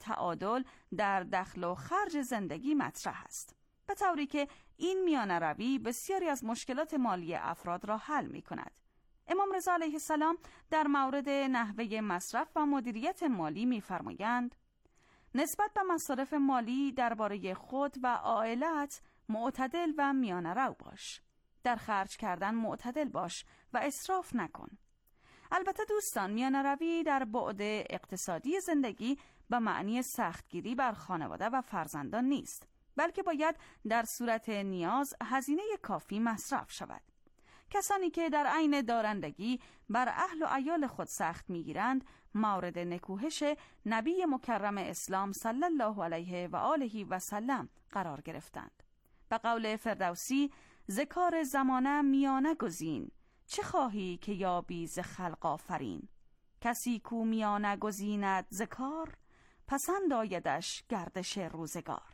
تعادل در دخل و خرج زندگی مطرح است، به طوری که این میانه‌روی بسیاری از مشکلات مالی افراد را حل می‌کند. امام رضا علیه السلام در مورد نحوه مصرف و مدیریت مالی می‌فرمایند: نسبت به مصارف مالی درباره خود و عائلت معتدل و میانه‌رو باش. در خرج کردن معتدل باش و اسراف نکن. البته دوستان، میانه‌روی در بعد اقتصادی زندگی به معنی سختگیری بر خانواده و فرزندان نیست، بلکه باید در صورت نیاز هزینه کافی مصرف شود. کسانی که در عین دارندگی بر اهل و عیال خود سخت میگیرند مورد نکوهش نبی مکرم اسلام صلی الله علیه و آله و سلم قرار گرفتند. به قول فردوسی: ذکار زمانه میانه گزین، چه خواهی که یابی ز خلق آفرین. کسی کو میانه گزیند ذکار، پسند آیدش گردش روزگار.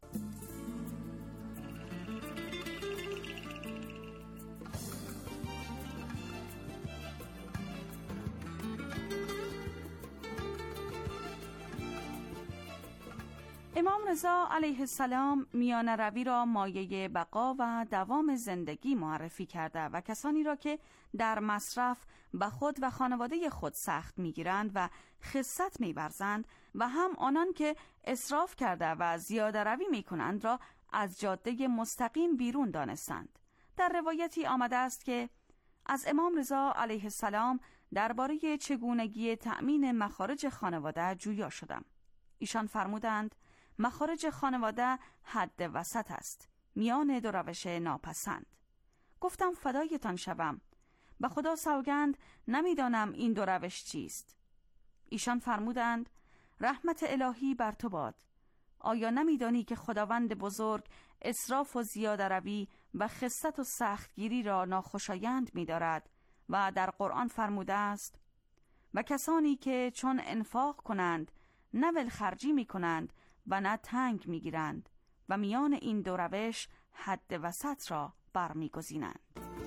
امام رضا علیه السلام میانه‌روی را مایه بقا و دوام زندگی معرفی کرده و کسانی را که در مصرف به خود و خانواده خود سخت میگیرند و خست می‌ورزند و هم آنان که اسراف کرده و زیاده روی میکنند را از جاده مستقیم بیرون دانستند. در روایتی آمده است که از امام رضا علیه السلام درباره چگونگی تأمین مخارج خانواده جویا شدم. ایشان فرمودند: مخارج خانواده حد وسط است، میان دو روش ناپسند. گفتم فدایتان شوم، به خدا سوگند نمیدانم این دو روش چیست. ایشان فرمودند: رحمت الهی بر تو باد. آیا نمیدانی که خداوند بزرگ اسراف و زیاده روی و خست و سختگیری را ناخوشایند می‌دارد و در قرآن فرموده است: و کسانی که چون انفاق کنند نه ولخرجی می‌کنند و نه تنگ می‌گیرند و میان این دو روش حد وسط را برمی‌گزینند.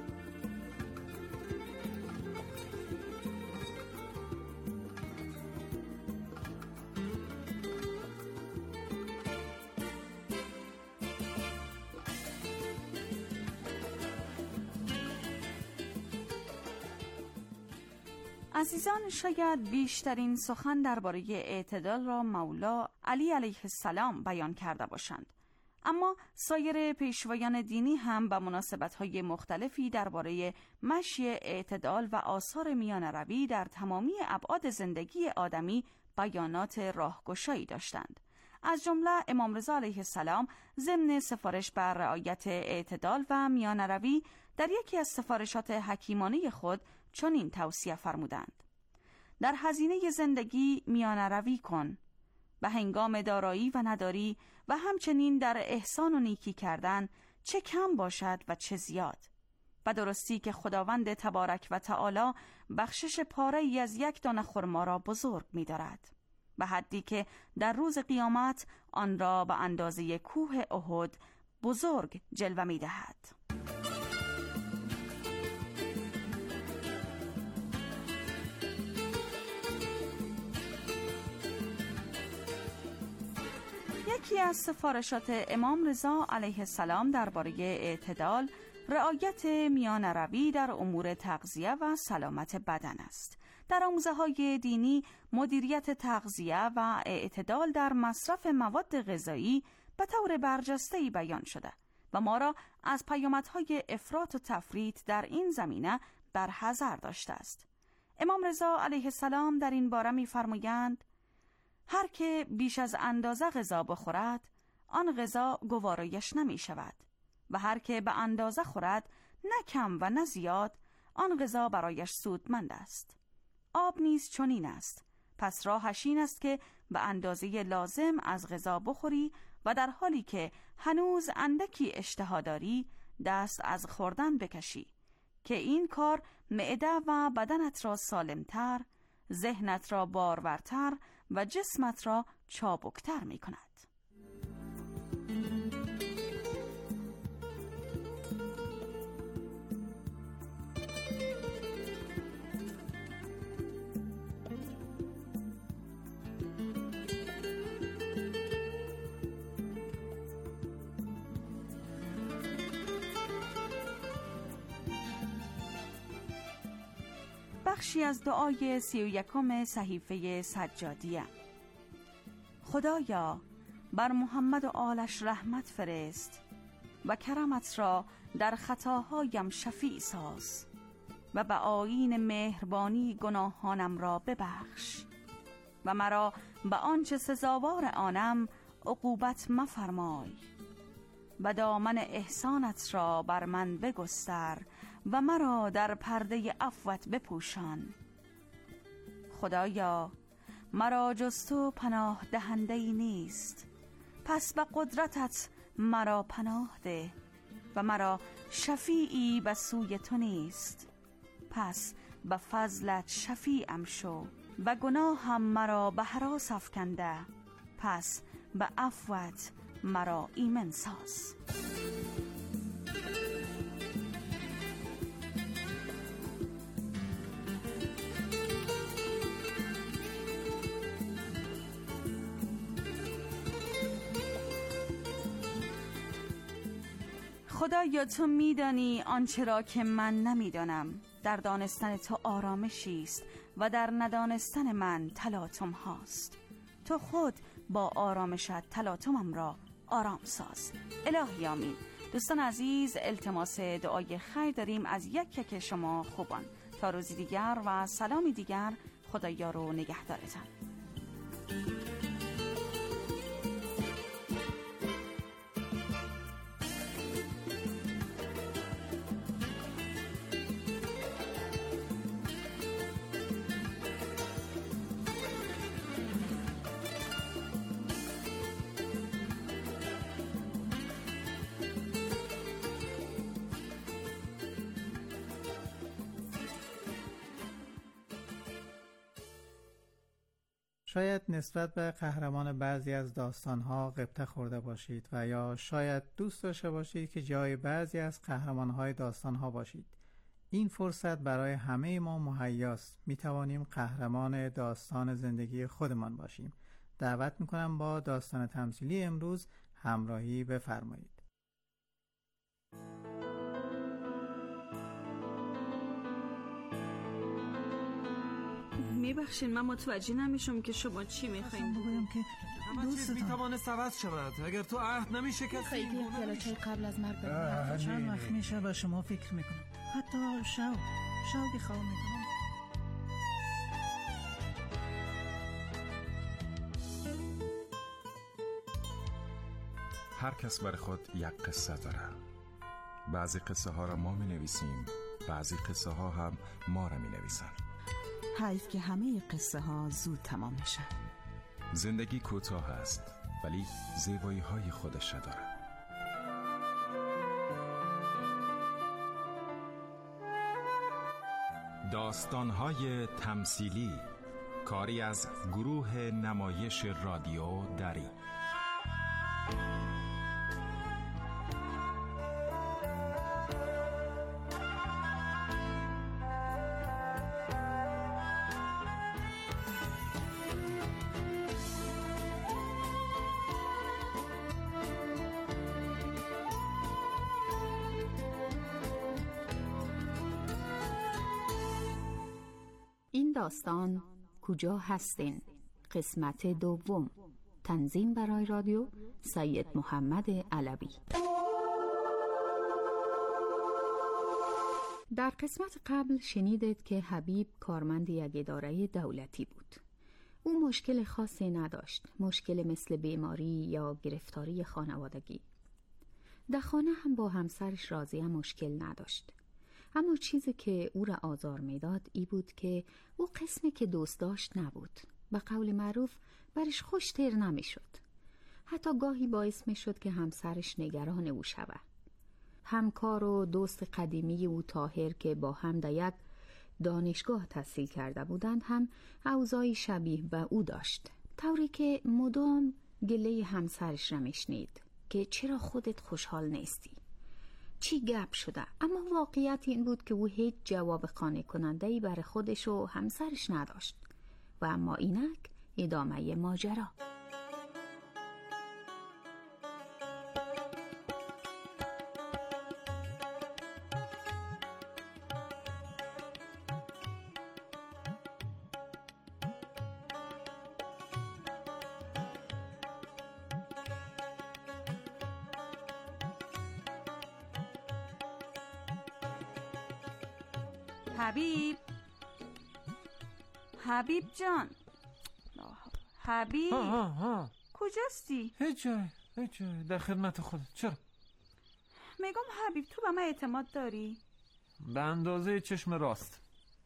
عزیزان، شاید بیشترین سخن درباره اعتدال را مولا علی علیه السلام بیان کرده باشند، اما سایر پیشوایان دینی هم به مناسبت‌های مختلفی درباره مشی اعتدال و آثار میانه‌روی در تمامی ابعاد زندگی آدمی بیانات راهگشایی داشتند. از جمله امام رضا علیه السلام ضمن سفارش بر رعایت اعتدال و میانه‌روی در یکی از سفارشات حکیمانه خود چنین توصیه فرمودند: در هزینه زندگی میانه‌روی کن، به هنگام دارایی و نداری و همچنین در احسان و نیکی کردن، چه کم باشد و چه زیاد. و درستی که خداوند تبارک و تعالی بخشش پاره‌ای از یک دانه خرما را بزرگ می‌دارد، به حدی که در روز قیامت آن را به اندازه کوه احد بزرگ جلوه می‌دهد. یکی از سفارشات امام رضا علیه السلام درباره اعتدال رعایت میانه‌روی در امور تغذیه و سلامت بدن است. در آموزه‌های دینی مدیریت تغذیه و اعتدال در مصرف مواد غذایی به طور برجسته‌ای بیان شده و ما را از پیامدهای افراط و تفریط در این زمینه در حذر داشته است. امام رضا علیه السلام در این باره می‌فرمایند: هر که بیش از اندازه غذا بخورد، آن غذا گوارایش نمی شود و هر که به اندازه خورد، نه کم و نه زیاد، آن غذا برایش سودمند است. آب نیز چنین است، پس راهش این است که به اندازه لازم از غذا بخوری و در حالی که هنوز اندکی اشتها داری دست از خوردن بکشی، که این کار معده و بدنت را سالمتر، ذهنت را بارورتر و جسمت را چابکتر می کند. بخشی از دعای 31 صحیفه سجادیه. خدایا بر محمد و آلش رحمت فرست و کرمت را در خطاهایم شفیع ساز و به آیین مهربانی گناهانم را ببخش و مرا به آنچه سزاوار آنم عقوبت مفرمای و دامن احسانت را بر من بگستر و مرا در پرده عفوت بپوشان. خدایا مرا جز تو پناه دهنده‌ای نیست، پس به قدرتت مرا پناه ده و مرا شفیعی به سوی تو نیست، پس به فضلت شفیعم شو و گناهم مرا به هراس افکنده، پس به عفوت مرا ایمن ساز. خدایا تو میدانی آنچه را که من نمیدانم. در دانستن تو آرامشی است و در ندانستن من تلاطم هاست. تو خود با آرامشت تلاطمم را آرام ساز. الهی آمین. دوستان عزیز، التماس دعای خیر داریم از یک شما خوبان. تا روزی دیگر و سلامی دیگر، خدایا رو نگهدارتان. شاید نسبت به قهرمان بعضی از داستان‌ها غبطه خورده باشید و یا شاید دوست داشته باشید که جای بعضی از قهرمان‌های داستان‌ها باشید. این فرصت برای همه ما مهیاست. می‌توانیم قهرمان داستان زندگی خودمان باشیم. دعوت می‌کنم با داستان تمثیلی امروز همراهی بفرمایید. میبخشین من متوجه نمیشم که شما چی میخواین بگویم که همه چیز میتوانست عوض شود اگر تو عهد نمیشکستی. خیلی پیاله‌چای قبل از مرگ برم. چند وقت میشه به شما فکر میکنم، حتی شوقی خواه میکنم. هر کس بر خود یک قصه داره. بعضی قصه ها را ما می نویسیم، بعضی قصه ها هم ما را می نویسن. حیف که همه قصه ها زود تمام میشن. زندگی کوتاه است ولی زیبایی های خودش داره. داستان های تمثیلی، کاری از گروه نمایش رادیو دری. این داستان کجا هستین؟ قسمت دوم. تنظیم برای رادیو سید محمد علوی. در قسمت قبل شنیدید که حبیب کارمند یک اداره دولتی بود. او مشکل خاصی نداشت، مشکل مثل بیماری یا گرفتاری خانوادگی. در خانه هم با همسرش راضیه مشکل نداشت. اما چیزی که او را آزار میداد ای بود که او قسمی که دوست داشت نبود. به قول معروف برش خوش تر نمیشد. حتی گاهی باعث میشد که همسرش نگران او شود. همکار و دوست قدیمی او طاهر که با هم در یک دانشگاه تحصیل کرده بودند هم اوضاعی شبیه به او داشت، طوری که مدام گله همسرش را میشنید که چرا خودت خوشحال نیستی؟ چی گپ شده؟ اما واقعیت این بود که او هیچ جواب قانع کننده‌ای برای خودش و همسرش نداشت. و اما اینک ادامه ماجرا. حبیب جان، حبیب کجاستی؟ هیچ جای در خدمت خودت. چرا؟ میگم حبیب تو به من اعتماد داری؟ به اندازه چشم راست.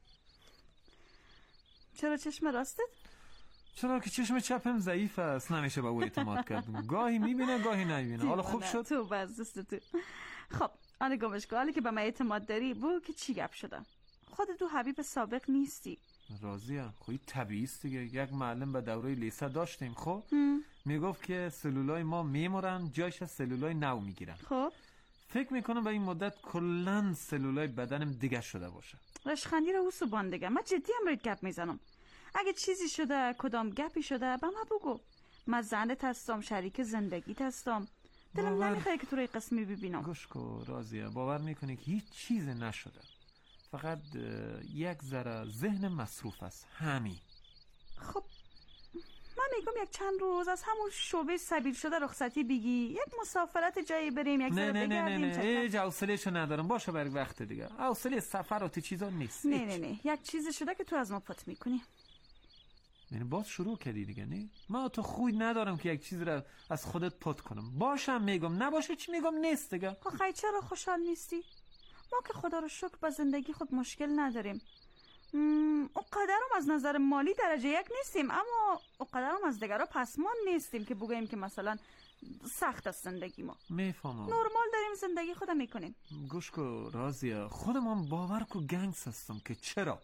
چرا چشم راستت؟ چرا که چشم چپم ضعیف است، نمیشه به او اعتماد کرد. گاهی میبینه گاهی نمیبینه. حالا خوب شد؟ تو بزدست تو. خب آنه گمشگاه، حالی که به من اعتماد داری بو که چی گپ شده؟ خودت تو حبیب سابق نیستی. راضیم. خب این طبیعی است دیگه. یک معلم به دوره لیسه داشتیم. خب میگفت که سلولای ما میمورن، جایش از سلولای نو میگیرن. خب فکر میکنم به این مدت کلن سلولای بدنم دیگه شده باشه. رشخندی رو او سوبان دیگه. من جدی هم رید گپ میزنم. اگه چیزی شده، کدام گپی شده به من بگو. من زنت هستم، شریک زندگیت هستم. دلم نمیخواد که تو روی قسمی ببینم. گوش کن راضیه، باور میکنی که هیچ چیز نشده، فقط یک ذره ذهن مصروف است، همین. خب من میگم یک چند روز از همون شعبه سبیل شده رخصتی بگی، یک مسافرت جایی بریم، یک ذره بگردیم. نه هیچ حوصله‌شو ندارم. باشه برای وقت دیگه. حوصله سفر و تی چیزا نیست. نه یک چیزی شده که تو از ما پت میکنی. یعنی باز شروع کردی دیگه. نه ما تو خوی ندارم که یک چیز را از خودت پت کنم. باشم میگم، نباشه چی میگم نیست دیگه. آخه چرا خوشحال نیستی؟ ما که خدا رو شکر با زندگی خود مشکل نداریم. اون قدرم از نظر مالی درجه یک نیستیم، اما اون قدرم از دیگرها پسمان نیستیم که بگوییم که مثلا سخت است زندگی ما. میفهمم. نرمال داریم زندگی خودم میکنیم. گوش کو راضیه، خودم باور کو گنگس هستم که چرا.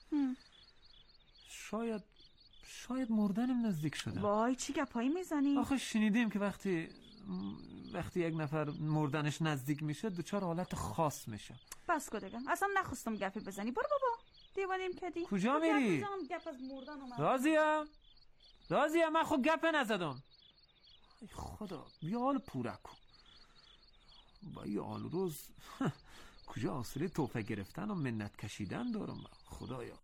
شاید مردنم نزدیک شده. وای چی گپایی میزنی؟ آخه شنیدیم که وقتی یک نفر مردنش نزدیک میشه دچار حالت خاص میشه. بس کو دیگه، اصلا نخواستم گپی بزنی. برو بابا، دیوانیم کدی. کجا میری؟ گپ از مردن اومد. راضیه من خود گپ نزدم. ای خدا بیا حال پوره کن. با یه حال روز کجا حوصله توفه گرفتن و منت کشیدن دارم خدایا.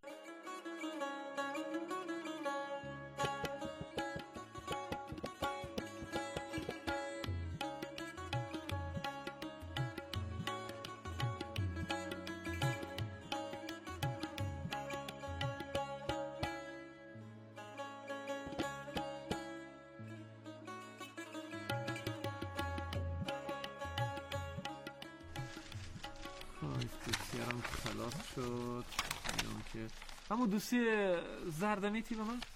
دوستیارم خلاص شد. همون دوستی زردمیتی به من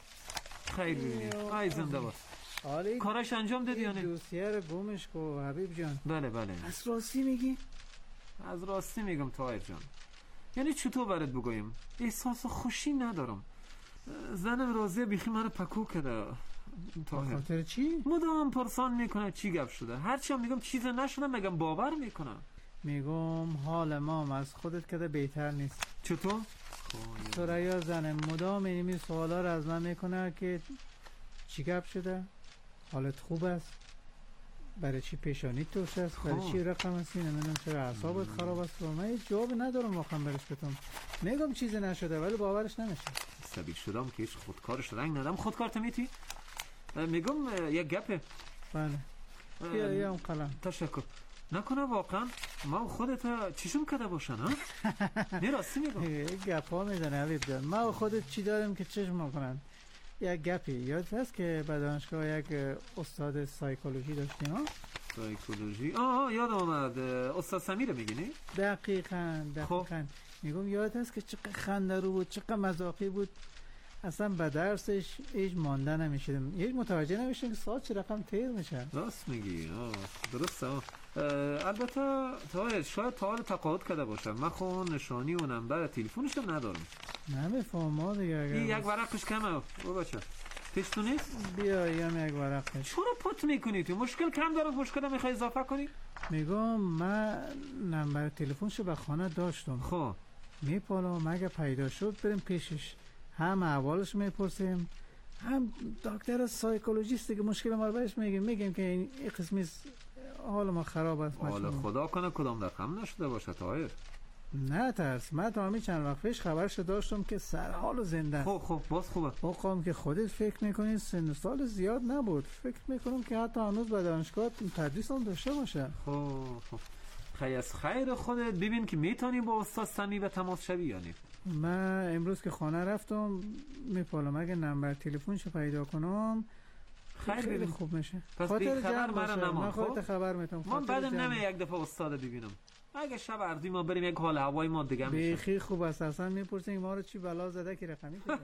خیلی ببینیم. ای زنده باش. کاراش انجام دادی یا نه؟ دوسیه رو گمش کو حبیب جان. بله از راستی میگی؟ از راستی میگم طاهر جان. یعنی چطور برات بگویم؟ احساس خوشی ندارم. زنم راضیه بیخی منو پکو کرده. خاطر چی؟ مدام پرسان میکنه چی گپ شده. هرچی هم میگم چیز نشده میگم باور میکنه. میگم حال ما از خودت کده بهتر نیست. چطور؟ سریا زنم مدام این سوالا رو از من میکنه که چی گپ شده؟ حالت خوب است؟ برای چی پیشانی توش است؟ برای چی رقم هستی؟ نمیدونم چرا اعصابت خراب است؟ من هیچ جواب ندارم واقعا برش بتونم. میگم چیزی نشده ولی باورش نمیشه. سبیل شدم که هیچ خودکارش رنگ ندم. خودکارت میتی؟ میگم یک گپه. بله بیا اون قلم. تشکر. نکنه واقعا ما خودت چیشون کده باشن ها؟ نه راستی میگم. یک گپ ها میزنه حبیب جان. ما خودت چی داریم که چشم کنن؟ یک گپی یاد هست که به دانشگاه یک استاد سایکولوژی داشتیم ها؟ سایکولوژی؟ یاد آمد. استاد سمیر میگی نه؟ دقیقاً. میگم یاد هست که چقدر خنده رو بود، چقدر مذاقی بود. اصلا به درسش هیچ مانده نمیشدم. هیچ متوجه نمیشدم که ساعت چه رقم تیر میشه. راست میگی. درسته. البته شاید تا حال تقاعد کرده باشم. من خود نشانی و نمبر تلفنش هم ندارم. نمیفهمم دیگه. یک ورقش کمه. بچه پیش تو نیست؟ بیا یک ورقش. چرا پت میکنی تو؟ مشکل کم داره، مشکل میخوای اضافه کنی؟ میگم من نمبر تلفنشو به خانه داشتم. خب میپالم اگه پیدا شد بریم پیشش، هم احوالش میپرسیم، هم دکتر سایکولوژیستی که مشکل ما رو بهش میگیم که این قسمی حال ما خراب است. حالا خدا کنه کدام رقم نشده باشه طاهر. نه ترس، من تا همین چند وقت پیش خبرش داشتم که سرحال و زنده. خب باز خوبه. موقعم که خودت فکر میکنی سن سال زیاد نبود، فکر میکنم که حتی هنوز به دانشگاه تدریس هم داشته باشه. خب خیلی از خیر خودت ببین که میتونی با استاد سمی به تماس شوی یا نه. من امروز که خانه رفتم میپالم اگه نمبر تلفنشو پیدا کنم خیلی خوب میشه. پس بی خبر مرا نمان. من خودت خبر میتونم. من بعدم نمی یک دفعه استاد ببینم. اگه شب اردی ما بریم یک حال هوای ما دیگه میشه. بیخی خوب است. اصلا میپرسین ما رو چی بلا زده که رقمی شده.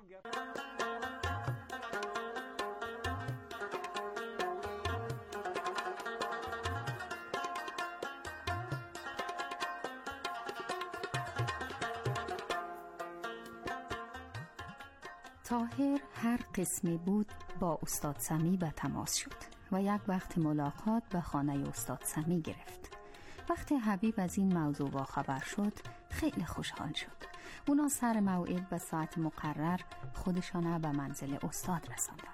طاهر هر قسمی بود با استاد سمی به تماس شد و یک وقت ملاقات به خانه استاد سمی گرفت. وقتی حبیب از این موضوع با خبر شد خیلی خوشحال شد. اونا سر موعد به ساعت مقرر خودشان به منزل استاد رساندند.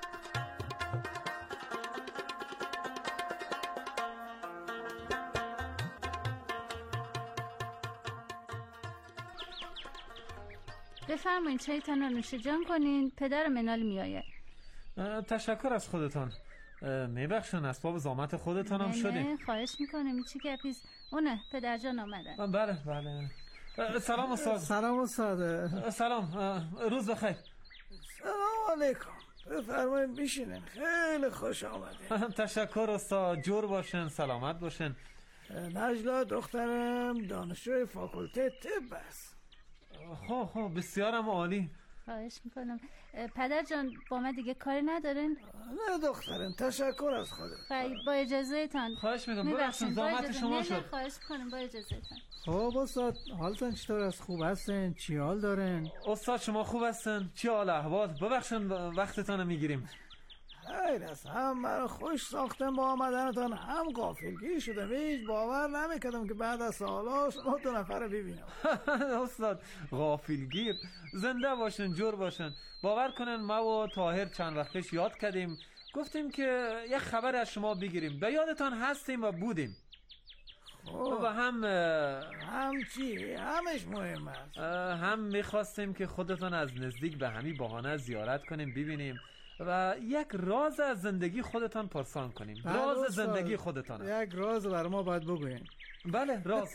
بفرمایید چایتان رو نوش جان کنین. پدر منال میآید. تشکر از خودتان. میبخشن اسباب زامت خودتان هم شدیم. نه خواهش میکنم. چی گپیست؟ اونه پدر جان آمدن. بله. سلام استاد. سلام استاد. سلام. روز بخیر. سلام علیکم. بفرمایید بشینین. خیلی خوش آمدین. تشکر استاد. جور باشن، سلامت باشن. نجلا دخترم دانشجوی فاکولته طب است. خب بسیارم عالی. خواهش میکنم. پدر جان با من دیگه کاری ندارین؟ نه دخترم تشکر از خودت. خیلی با اجازه تان. خواهش میکنم. ببخشید زحمت شما شد. خواهش میکنم با اجازه تان. خب استاد حالتون چطور است؟ خوب هستین؟ چی حال دارین؟ استاد شما خوب هستن؟ چی حال احوال؟ ببخشید وقتتون رو میگیریم. خیر است. هم مرا خوش ساختم با آمدنتان، هم غافلگیر شدم. هیچ باور نمیکردم که بعد از سالها شما دو نفر رو ببینم. استاد غافلگیر؟ زنده باشن، جور باشن. باور کنن ما و طاهر چند وقت پیش یاد کردیم، گفتیم که یک خبر از شما بگیریم. به یادتان هستیم و بودیم. و هم چی؟ همش مهم است. هم میخواستیم که خودتان از نزدیک به همین بهانه زیارت کنیم، ببینیم و یک راز از زندگی خودتان پرسان کنیم. راز زندگی خودتان. یک راز بر ما باید بگوین. بله راز.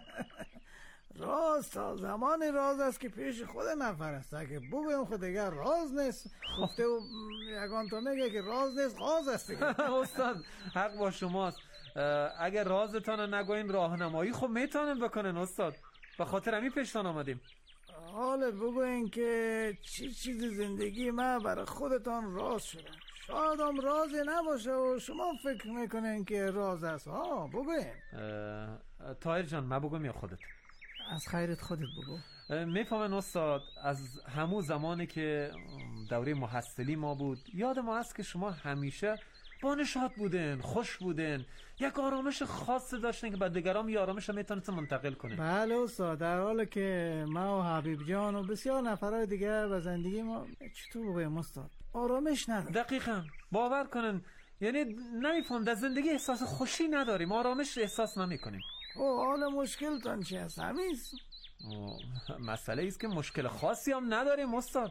راز تا زمانی راز است که پیش خود نفر است. اگه بگویم خود دیگر راز نیست. گفته و یگان تو میگه که راز نیست، غاز است دیگه. استاد حق با شماست. اگر رازتان نگوین راهنمایی خب میتونیم بکنن استاد. به خاطر همین پیشتان آمدیم. حالا بگوین که چی چیز زندگی من برای خودتان راز شده. شاید هم رازی نباشه و شما فکر میکنین که راز است. بگوین. طاهر جان من بگویم یا خودت؟ از خیرت خودت بگو. میفهمن استاد از همون زمانی که دوره محصلی ما بود یاد ما هست که شما همیشه با نشاط بودن، خوش بودن، یک آرامش خاص داشتن که به دیگران یه آرامش میتونست منتقل کنه. بله استاد، در حالی که ما و حبیب جان و بسیار نفرهای دیگه به زندگی ما چطور بگویم استاد آرامش نداریم. دقیقاً باور کنن، یعنی نمیفهم در زندگی احساس خوشی نداریم، آرامش احساس نمیکنیم. حالا مشکل تان چی هست؟ همیست مسئله ایست که مشکل خاصی هم نداریم استاد.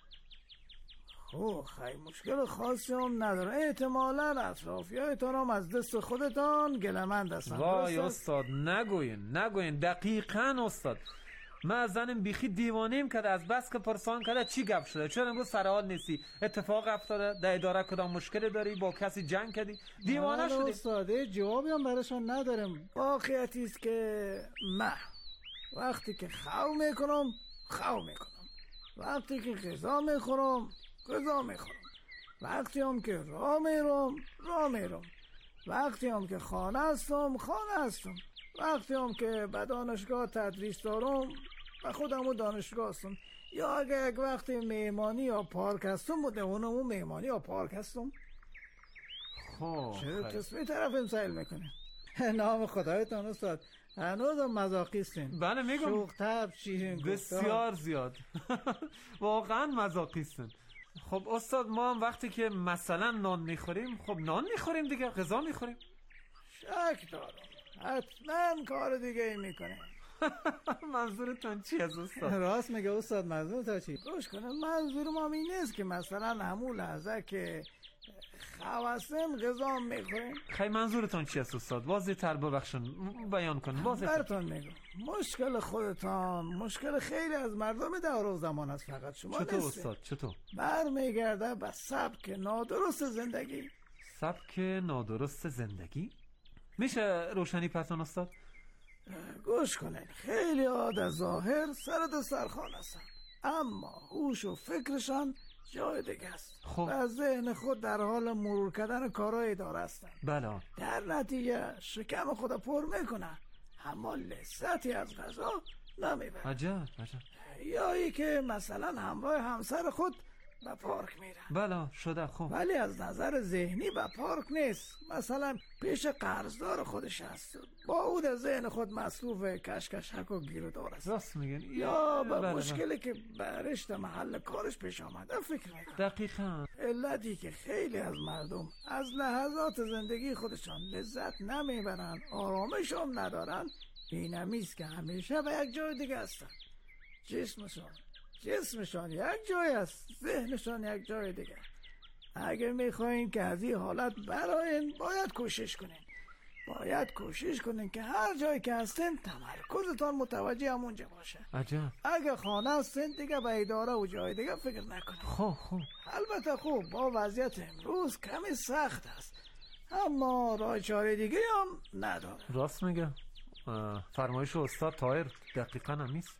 خیلی مشکل خاصی هم نداره. احتمالاً اطرافیایتان هم از دست خودتان گلمند هستن. وای استاد نگوین دقیقاً استاد. من زنم بیخی دیوانیم کرده از بس که پرسان کرده چی گپ شده، چرا امروز سر حال نیستی، اتفاق افتاده در اداره کدام مشکل داری، با کسی جنگ کردی، دیوانه شدی. استاد جوابی هم براشون ندارم. واقعیتی است که من وقتی که خو میکنم وقتی که غذا میخورم وقتی هم که راه میرم وقتی هم که خانه هستم وقتی هم که به دانشگاه تدریس دارم و خودم و دانشگاه هستم، یا اگه یک وقتی مهمانی یا پارک هستم بوده اونم مهمانی یا پارک هستم. چرا قسمی طرف سیل میکنه؟ نام خدایتان استاد هنوز هم مزاقیستین. بله میگم شوخ طبع چیزین بسیار زیاد. واقعا مزاقیستین. خب استاد ما هم وقتی که مثلا نان میخوریم، خب نان میخوریم دیگه، غذا میخوریم. شک دارم حتما کار دیگه ای میکنه. منظورتون چی از استاد؟ راست میگه استاد، منظورتون چی؟ گوش کنه، منظورم این نیست که مثلا همون لحظه که خواسم غذا میخوریم. خیلی منظورتون چی است استاد؟ واضح تر ببخشن بیان کن. واضح براتون میگم مشکل خودتان مشکل خیلی از مردم دور و زمان است، فقط شما چطور نیست. استاد چطور؟ برمیگرده به سبک نادرست زندگی. سبک نادرست زندگی؟ میشه روشنی پسان استاد؟ گوش کنین، خیلی ها در ظاهر سرد سرخان هستن اما هوش و فکرشان جای دیگه است. خب و ذهن خود در حال مرور کردن کارهای اداره هستن. بله. در نتیجه شکم خود پر میکنن اما لذتی از غذا نمیبرن. عجب. یا ای که مثلا همراه همسر خود به پارک میرن. بله شده. خب ولی از نظر ذهنی به پارک نیست، مثلا پیش قرضدار خودش هست، با او در ذهن خود مصروف کشکشک و گیرودار است. راست میگن. یا به مشکلی که برشت محل کارش پیش آمده فکر میکنه. دقیقاً. علتی که خیلی از مردم از لحظات زندگی خودشان لذت نمیبرن، آرامش هم ندارن، اینمیست که همیشه به یک جای دیگه هستن. جسمشان یک جای است، ذهنشان یک جای دیگه. اگه میخواین که از این حالت براین باید کوشش کنین که هر جایی که هستین تمرکزتان متوجه همونجا باشه. عجب. اگه خانه هستین دیگه به اداره و جای دیگه فکر نکنین. خب البته خوب با وضعیت امروز کمی سخت است اما راه چاره دیگه هم نداره. راست میگه. فرمایش استاد طاهر دقیقاً هم نیست.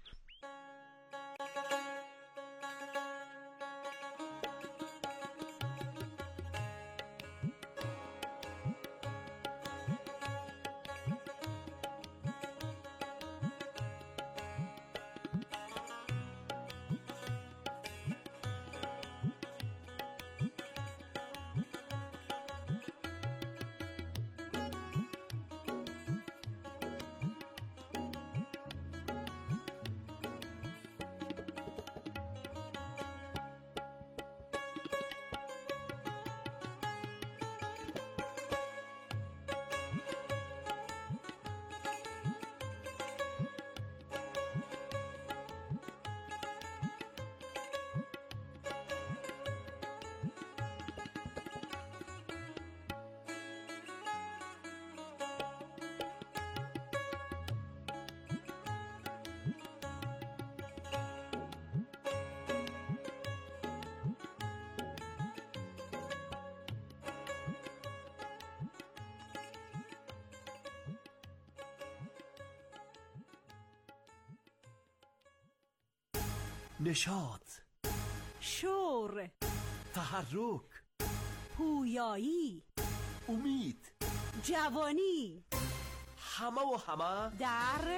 نشاط، شور، تحرک، پویایی، امید، جوانی، همه در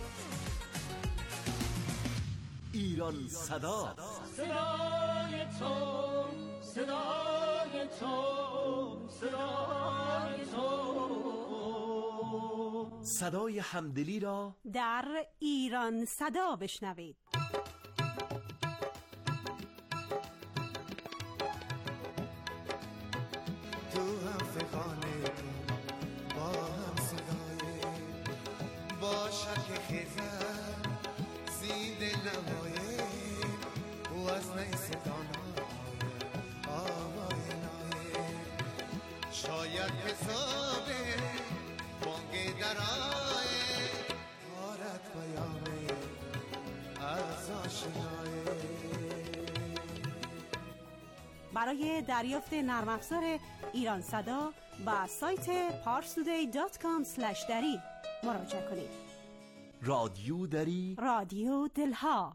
ایران صدا. صدای تو، صدای تو، صدای تو. صدای همدلی را در ایران صدا بشنوید. شاید حسابه بانگ درائه غارت پیامه از آشنایه. برای دریافت نرم افزار ایران صدا با سایت parstoday.com/dari مراجعه کنید. رادیو دری، رادیو دلها.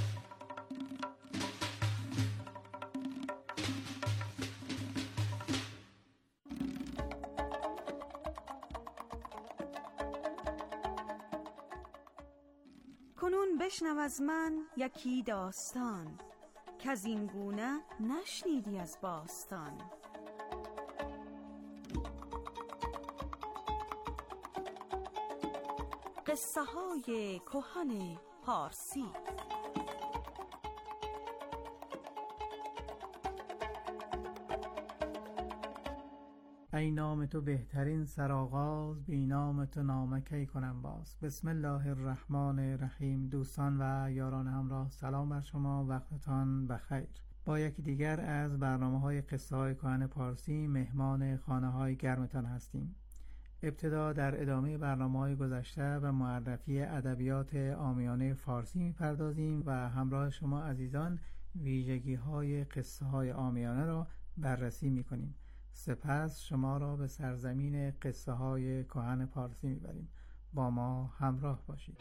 کنون بشنو از من یکی داستان که از این گونه نشنیدی از باستان. قصه های کهن پارسی. ای نام تو بهترین سرآغاز، بی نام تو نامه کی کنم باز. بسم الله الرحمن الرحیم. دوستان و یاران همراه، سلام بر شما، وقتتان بخیر. با یکی دیگر از برنامه‌های قصه‌های کهن پارسی مهمان خانه‌های گرمتان هستیم. ابتدا در ادامه برنامه‌های گذشته و معرفی ادبیات عامیانه فارسی می‌پردازیم و همراه شما عزیزان ویژگی‌های قصه‌های عامیانه را بررسی می‌کنیم. سپس شما را به سرزمین قصه‌های کهن پارسی می‌بریم. با ما همراه باشید.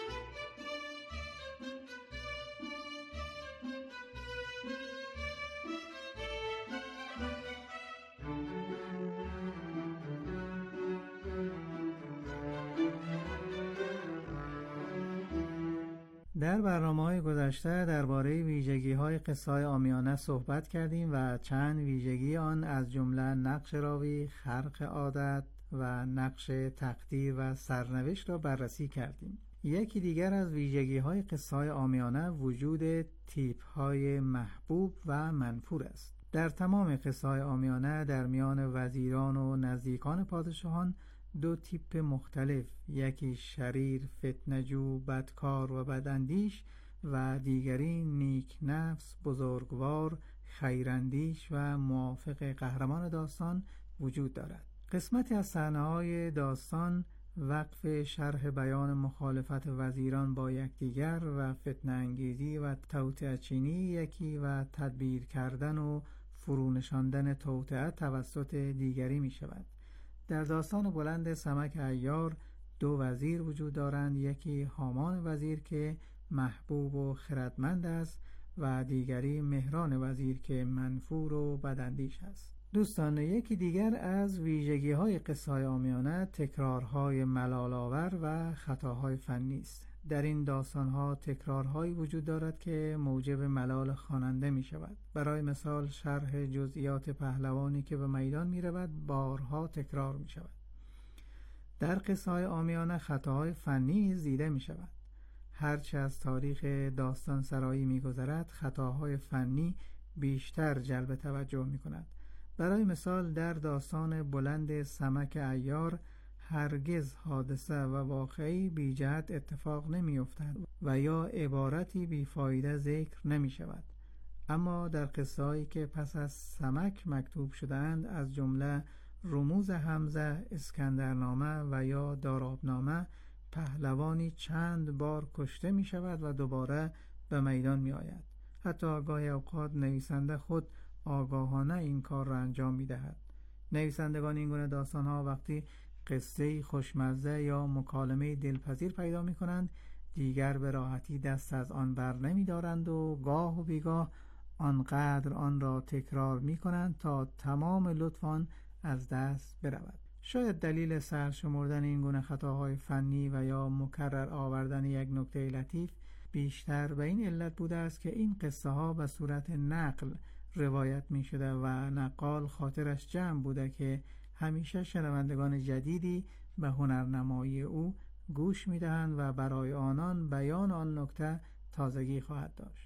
در برنامه‌های گذشته درباره ویژگی‌های قصه‌های عامیانه صحبت کردیم و چند ویژگی آن از جمله نقش راوی، خرق عادت و نقش تقدیر و سرنوشت را بررسی کردیم. یکی دیگر از ویژگی‌های قصه‌های عامیانه وجود تیپ‌های محبوب و منفور است. در تمام قصه‌های عامیانه در میان وزیران و نزدیکان پادشاهان دو تیپ مختلف، یکی شریر، فتنه‌جو، بدکار و بداندیش و دیگری نیک نفس، بزرگوار، خیراندیش و موافق قهرمان داستان وجود دارد. قسمتی از صحنه‌های داستان وقف شرح بیان مخالفت وزیران با یکدیگر و فتنه انگیزی و توطئه چینی یکی و تدبیر کردن و فرونشاندن توطئه توسط دیگری می شود. در داستان بلند سمک عیار دو وزیر وجود دارند، یکی هامان وزیر که محبوب و خردمند است و دیگری مهران وزیر که منفور و بداندیش است. دوستان، یکی دیگر از ویژگی‌های قصه‌های عامیانه تکرارهای ملال‌آور و خطاهای فنی است. در این داستان‌ها تکرارهایی وجود دارد که موجب ملال خواننده می‌شود. برای مثال شرح جزئیات پهلوانی که به میدان می‌رود بارها تکرار می‌شود. در قصه‌های عامیانه خطاهای فنی دیده می‌شود. هرچه از تاریخ داستان سرایی می‌گذرد خطاهای فنی بیشتر جلب توجه می‌کند. برای مثال در داستان بلند سمک عیار هرگز حادثه و واقعی بی جهت اتفاق نمی افتد و یا عبارتی بیفایده ذکر نمی شود. اما در قصه‌هایی که پس از سمک مکتوب شده‌اند از جمله رموز حمزه، اسکندرنامه و یا دارابنامه پهلوانی چند بار کشته می شود و دوباره به میدان می آید. حتی گاهی اوقات نویسنده خود آگاهانه این کار را انجام می دهد. نویسندگان این گونه داستان‌ها وقتی قصه خوشمزه یا مکالمه دلپذیر پیدا می کنند دیگر به راحتی دست از آن بر نمی دارند و گاه و بیگاه آنقدر آن را تکرار می کنند تا تمام لطف آن از دست برود. شاید دلیل سرشمردن این گونه خطاهای فنی و یا مکرر آوردن یک نکته لطیف بیشتر به این علت بوده است که این قصه ها به صورت نقل روایت می شده و نقال خاطرش جمع بوده که همیشه شنوندگان جدیدی به هنرنمایی او گوش می دهند و برای آنان بیان آن نکته تازگی خواهد داشت.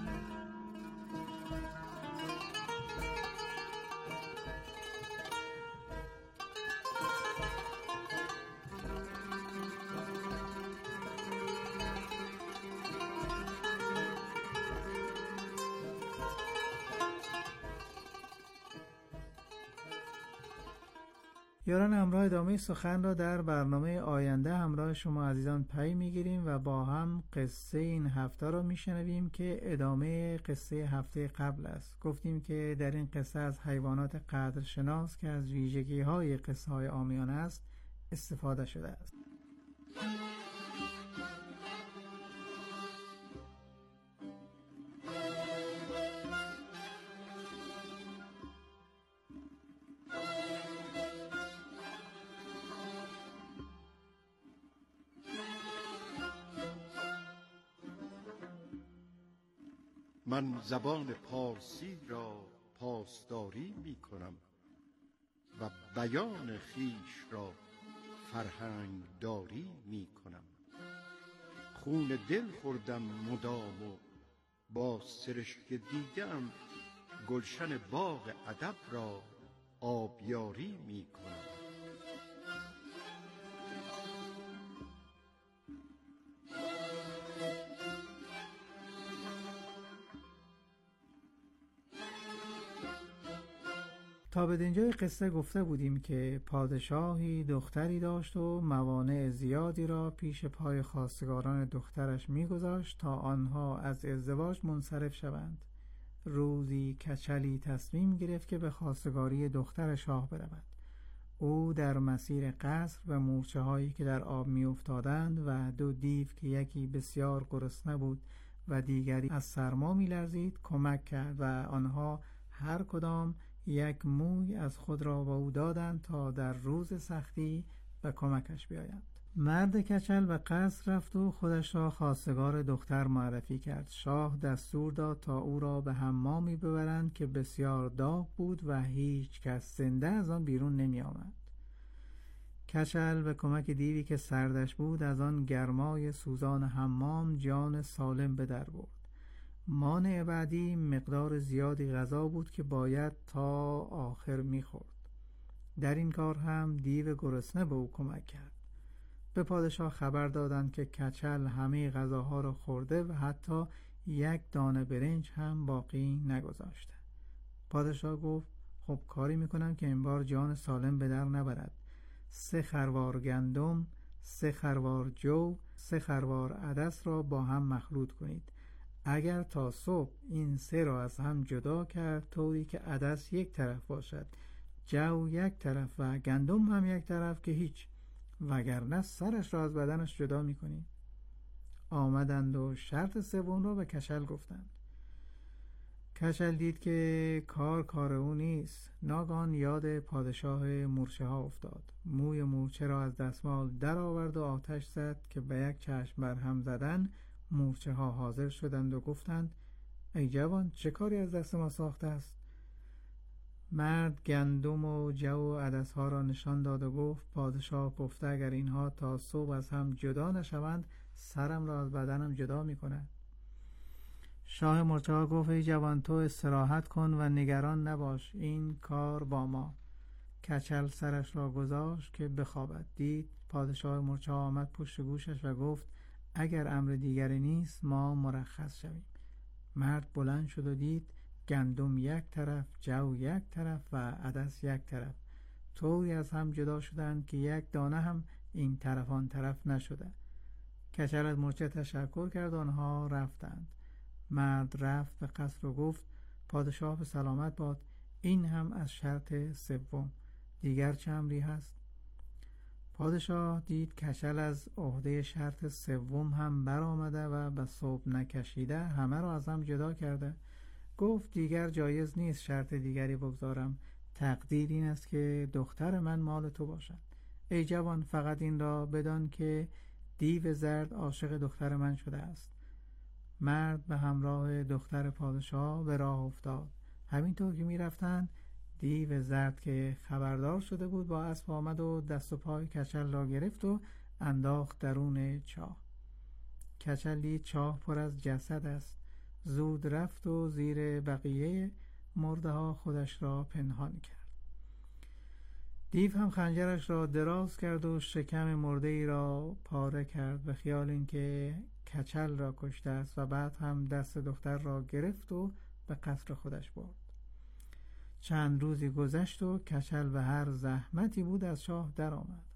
یاران همراه ادامه سخن را در برنامه آینده همراه شما عزیزان پی میگیریم و با هم قصه این هفته را میشنویم که ادامه قصه هفته قبل است. گفتیم که در این قصه از حیوانات قدرشناس که از ویژگی های قصه های عامیانه است استفاده شده است. من زبان پارسی را پاسداری می کنم و بیان خیش را فرهنگ داری می کنم. خون دل خوردم مدام و با سرشک دیدم گلشن باغ ادب را آبیاری می کنم. تا به دینجای قصه گفته بودیم که پادشاهی دختری داشت و موانع زیادی را پیش پای خواستگاران دخترش می‌گذاشت تا آنها از ازدواج منصرف شوند. روزی کچلی تصمیم گرفت که به خواستگاری دختر شاه برود. او در مسیر قصر و مورچه هایی که در آب می افتادند و دو دیو که یکی بسیار گرسنه بود و دیگری از سرما می لرزید کمک کرد و آنها هر کدام یک موی از خود را به او دادند تا در روز سختی به کمکش بیایند. مرد کچل به قصر رفت و خودش را خواستگار دختر معرفی کرد. شاه دستور داد تا او را به حمامی ببرند که بسیار داغ بود و هیچ کس زنده از آن بیرون نمی آمد. کچل به کمک دیوی که سردش بود از آن گرمای سوزان حمام جان سالم به در برد. مانع بعدی مقدار زیادی غذا بود که باید تا آخر می‌خورد. در این کار هم دیو گرسنه به او کمک کرد. به پادشاه خبر دادند که کچل همه غذاها را خورده و حتی یک دانه برنج هم باقی نگذاشته. پادشاه گفت خب کاری میکنم که این بار جان سالم به در نبرد. 3 خروار گندم، 3 خروار جو، 3 خروار عدس را با هم مخلوط کنید. اگر تا صبح این 3 را از هم جدا کرد طوری که عدس یک طرف باشد، جو یک طرف و گندم هم یک طرف که هیچ، وگرنه سرش را از بدنش جدا می‌کنید. آمدند و شرط سوم را به کچل گفتند. کچل دید که کار او نیست. ناگهان یاد پادشاه مورچه ها افتاد. موی مورچه را از دستمال در آورد و آتش زد که به یک چشم برهم زدن مورچه ها حاضر شدند و گفتند ای جوان چه کاری از دست ما ساخته است؟ مرد گندم و جو و عدس ها را نشان داد و گفت پادشاه گفته اگر اینها تا صبح از هم جدا نشوند سرم را از بدنم جدا می کند. شاه مورچه ها گفت ای جوان تو استراحت کن و نگران نباش، این کار با ما. کچل سرش را گذاشت که بخوابد. دید پادشاه مورچه ها آمد پشت گوشش و گفت اگر امر دیگری نیست ما مرخص شویم. مرد بلند شد و دید گندم یک طرف، جو یک طرف و عدس یک طرف، طوری از هم جدا شدند که یک دانه هم این طرف آن طرف نشده. کچل از مورچه تشکر کرد و آنها رفتند. مرد رفت به قصر و گفت پادشاه به سلامت باد، این هم از شرط سوم، دیگر چه امری هست؟ پادشاه دید کچل از عهده شرط سوم هم برآمده و به صوب نکشیده همه را از هم جدا کرده. گفت دیگر جایز نیست شرط دیگری بگذارم. تقدیر این است که دختر من مال تو باشد. ای جوان فقط این را بدان که دیو زرد عاشق دختر من شده است. مرد به همراه دختر پادشاه به راه افتاد. همینطور که می رفتند دیو زرد که خبردار شده بود با اسب آمد و دست و پای کچل را گرفت و انداخت درون چاه. کچل دید چاه پر از جسد است. زود رفت و زیر بقیه مرده ها خودش را پنهان کرد. دیو هم خنجرش را دراز کرد و شکم مرده ای را پاره کرد به خیال اینکه کچل را کشته است و بعد هم دست دختر را گرفت و به قصر خودش برد. چند روزی گذشت و کچل به هر زحمتی بود از چاه در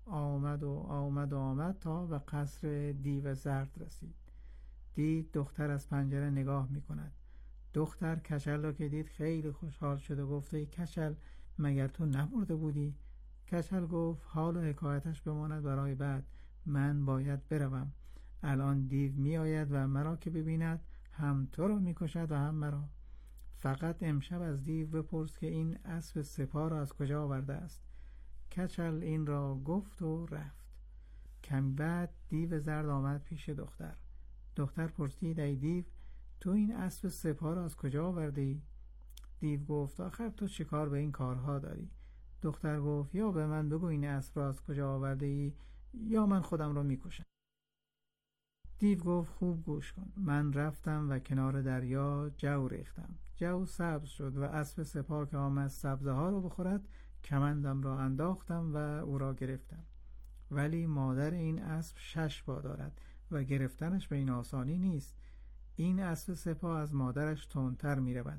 آمد تا به قصر دیو زرد رسید. دید دختر از پنجره نگاه می کند. دختر کچل را که دید خیلی خوشحال شد و گفت ای کچل مگر تو نمرده بودی؟ کچل گفت حال و حکایتش بماند برای بعد، من باید بروم. الان دیو می آید و مرا که ببیند هم تو را می کشد و هم مرا. فقط امشب از دیو بپرس که این اسب سپاه را از کجا آورده است. کچل این را گفت و رفت. کمی بعد دیو زرد آمد پیش دختر. دختر پرسید ای دیو تو این اسب سپاه را از کجا آورده ای؟ دیو گفت آخر تو چه کار به این کارها داری؟ دختر گفت یا به من بگو این اسب را از کجا آورده ای یا من خودم را میکشم. دیو گفت خوب گوش کن. من رفتم و کنار دریا جو ریختم. جو سبز شد و اسب سپاه که آمد سبزه ها رو بخورد کمندم را انداختم و او را گرفتم. ولی مادر این اسب 6 پا دارد و گرفتنش به این آسانی نیست. این اسب سپاه از مادرش تندتر می رود.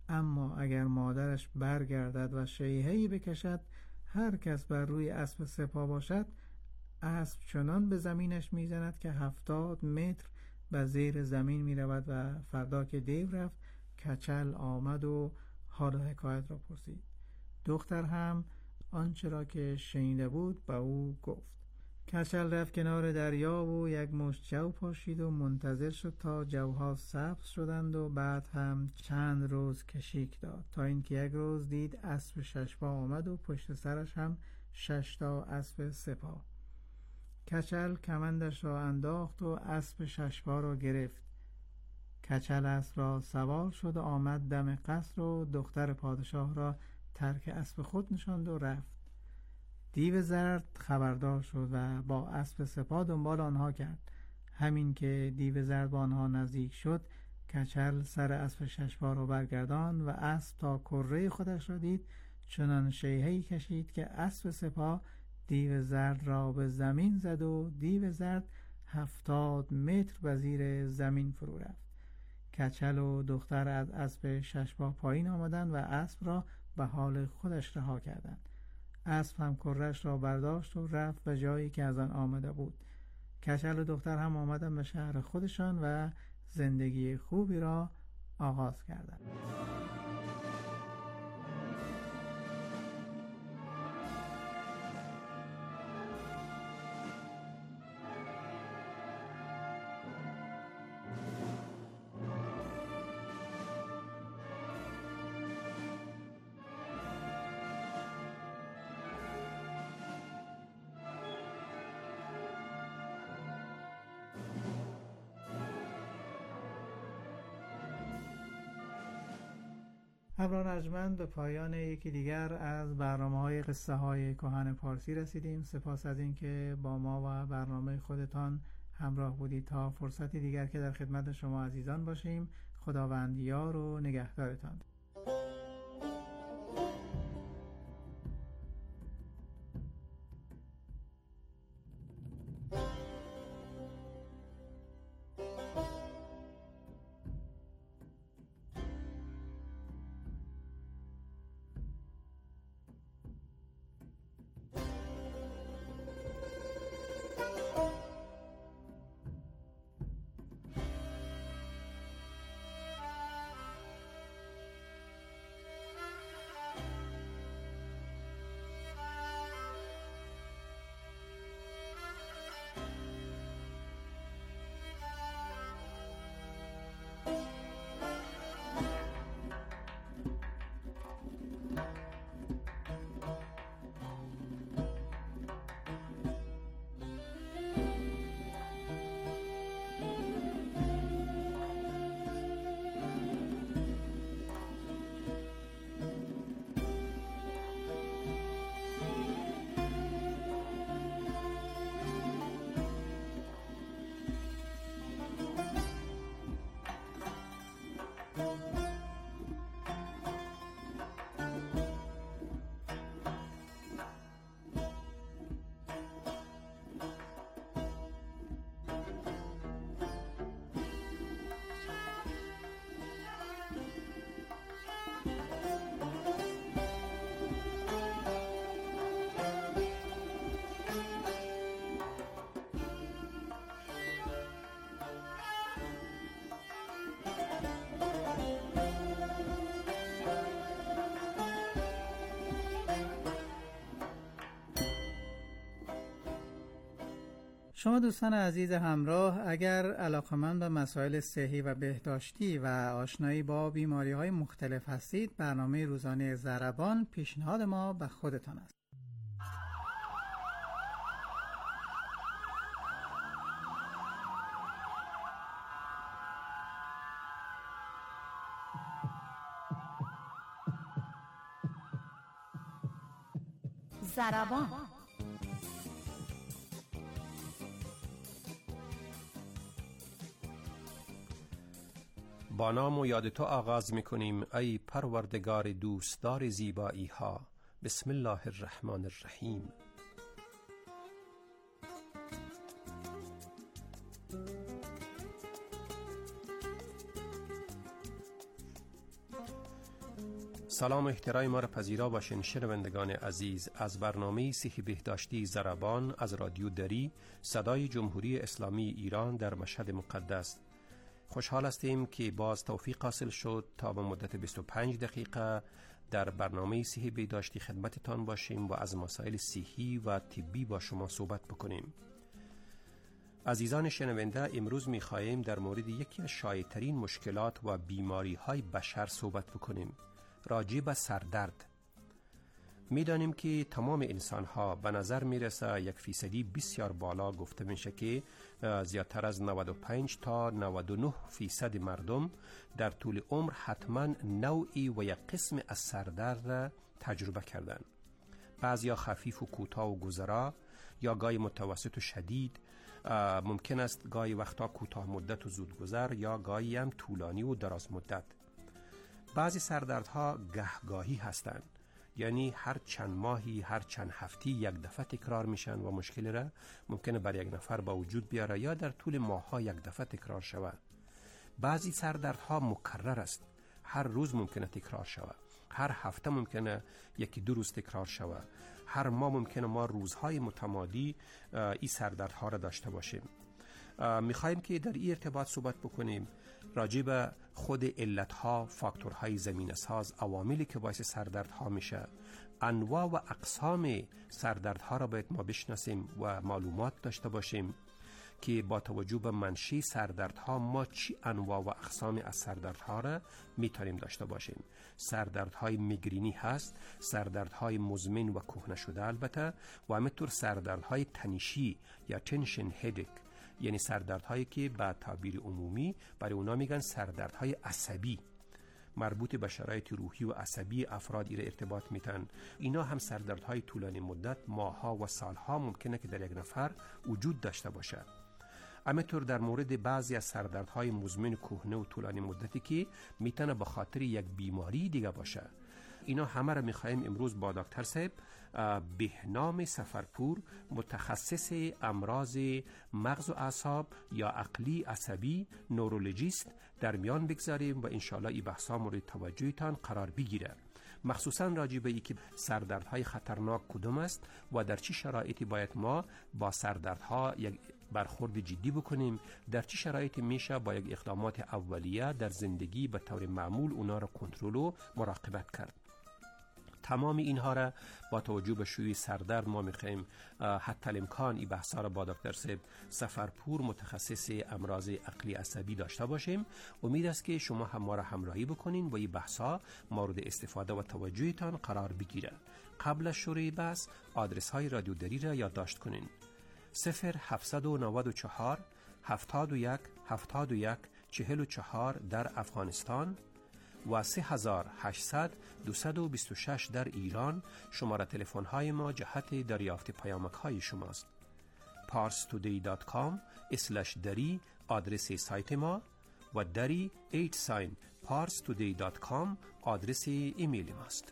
اما اگر مادرش برگردد و شیهه‌ای بکشد هر کس بر روی اسب سپاه باشد، اسب چنان به زمینش میزند که 70 متر به زیر زمین میرود. و فردا که دیو رفت، کچل آمد و حال و حکایت را پرسید. دختر هم آنچه را که شنیده بود به او گفت. کچل رفت کنار دریا و یک مشت جو پاشید و منتظر شد تا جوها سبز شدند و بعد هم چند روز کشیک داد، تا اینکه یک روز دید اسب 6 پا آمد و پشت سرش هم 6 تا اسب سپاه. کچل کمندش را انداخت و اسب 6 پا را گرفت. کچل اسب را سوار شد و آمد دم قصر و دختر پادشاه را ترک اسب خود نشاند و رفت. دیو زرد خبردار شد و با اسب سپاه دنبال آنها کرد. همین که دیو زرد با آنها نزدیک شد، کچل سر اسب 6 پا را برگرداند و اسب تا کره خودش را دید، چنان شیهه‌ای کشید که اسب سپاه دیو زرد را به زمین زد و دیو زرد 70 متر به زیر زمین فرو رفت. کچل و دختر از اسب 6 پا پایین آمدند و اسب را به حال خودش رها کردند. اسب هم کره‌اش را برداشت و رفت به جایی که از آن آمده بود. کچل و دختر هم آمدند به شهر خودشان و زندگی خوبی را آغاز کردند. همراهان ارجمند، به پایان یکی دیگر از برنامه‌های قصه‌های کهن پارسی رسیدیم. سپاس از اینکه با ما و برنامه خودتان همراه بودید. تا فرصتی دیگر که در خدمت شما عزیزان باشیم، خداوند یار و نگهدارتان. شما دوستان عزیز همراه، اگر علاقه‌مند به مسائل صحی و بهداشتی و آشنایی با بیماری‌های مختلف هستید، برنامه روزانه ضربان پیشنهاد ما به خودتان است. ضربان با نام و یاد تو آغاز می‌کنیم ای پروردگار دوستدار زیبایی ها. بسم الله الرحمن الرحیم. سلام و احترام ما را پذیرا باشین شنوندگان عزیز از برنامه صحی بهداشتی ضربان از رادیو دری صدای جمهوری اسلامی ایران در مشهد مقدس. خوشحال هستیم که باز توفیق حاصل شد تا به مدت 25 دقیقه در برنامه صحی بهداشتی خدمتتان باشیم و از مسائل صحی و طبی با شما صحبت بکنیم. عزیزان شنونده، امروز می‌خواهیم در مورد یکی از شایع‌ترین مشکلات و بیماری‌های بشر صحبت بکنیم، راجع به سردرد. می‌دانیم که تمام انسان‌ها به نظر می‌رسه 1% بسیار بالا گفته میشه که زیادتر از 95 تا 99% مردم در طول عمر حتما نوعی و یک قسم از سردرد را تجربه کردن. بعضیا خفیف و کوتاه و گذرا یا گاهی متوسط و شدید، ممکن است گاهی وقتا کوتاه مدت و زودگذر یا گاهی هم طولانی و دراز مدت. بعضی سردردها گهگاهی هستند، یعنی هر چند ماهی، هر چند هفته یک دفعه تکرار میشن و مشکل را ممکنه بر یک نفر با وجود بیاره یا در طول ماه‌ها یک دفعه تکرار شود. بعضی سردردها مکرر است، هر روز ممکنه تکرار شود، هر هفته ممکنه یکی دو روز تکرار شود، هر ماه ممکنه ما روزهای متمادی این سردردها را داشته باشیم. میخوایم که در این ارتباط صحبت بکنیم راجع به خود علتها، فاکتورهای زمینه‌ساز، عواملی که باعث سردردها میشه، انواع و اقسام سردردها را باید ما بشناسیم و معلومات داشته باشیم که با توجه به منشأ سردردها ما چی انواع و اقسام از سردردها را میتونیم داشته باشیم. سردردهای میگرینی هست، سردردهای مزمن و کهنه شده البته، و همینطور سردردهای تنشی یا تنشن هدک، یعنی سردردهایی که به تعبیر عمومی برای اونا میگن سردردهای عصبی، مربوط به شرایط روحی و عصبی افراد را ارتباط میتن. اینا هم سردردهای طولانی مدت، ماه‌ها و سالها ممکنه که در یک نفر وجود داشته باشه. همینطور در مورد بعضی از سردردهای مزمن کهنه و طولانی مدتی که میتونه به خاطر یک بیماری دیگه باشه. اینا همه را میخوایم امروز با دکتر صاحب بهنام سفرپور، متخصص امراض مغز و اعصاب یا عقلی عصبی، نورولوژیست، در میان بگذاریم و انشالله این بحثا مورد توجهتان قرار بگیره، مخصوصا راجع به اینکه سردردهای خطرناک کدام است و در چه شرایطی باید ما با سردردها یک برخورد جدی بکنیم، در چه شرایطی میشه با یک اقدامات اولیه در زندگی به طور معمول اونا را کنترل و مراقبت کرد. تمام اینها را با توجه به شیوع سردرد ما میخوایم حتی الامکان این بحثا را با دکتر صاحب سفرپور، متخصص امراض عقلی عصبی داشته باشیم. امید است که شما هم ما را همراهی بکنین و این بحثا مورد استفاده و توجهتان قرار بگیره. قبل از شروع بحث آدرس های رادیو دری را یادداشت کنین: 0794 71 71 44 در افغانستان و 3800 226 در ایران. شماره تلفن های ما جهت دریافت پیامک های شماست. parstoday.com/dari آدرس سایت ما و dari @parstoday.com آدرس ایمیل ماست.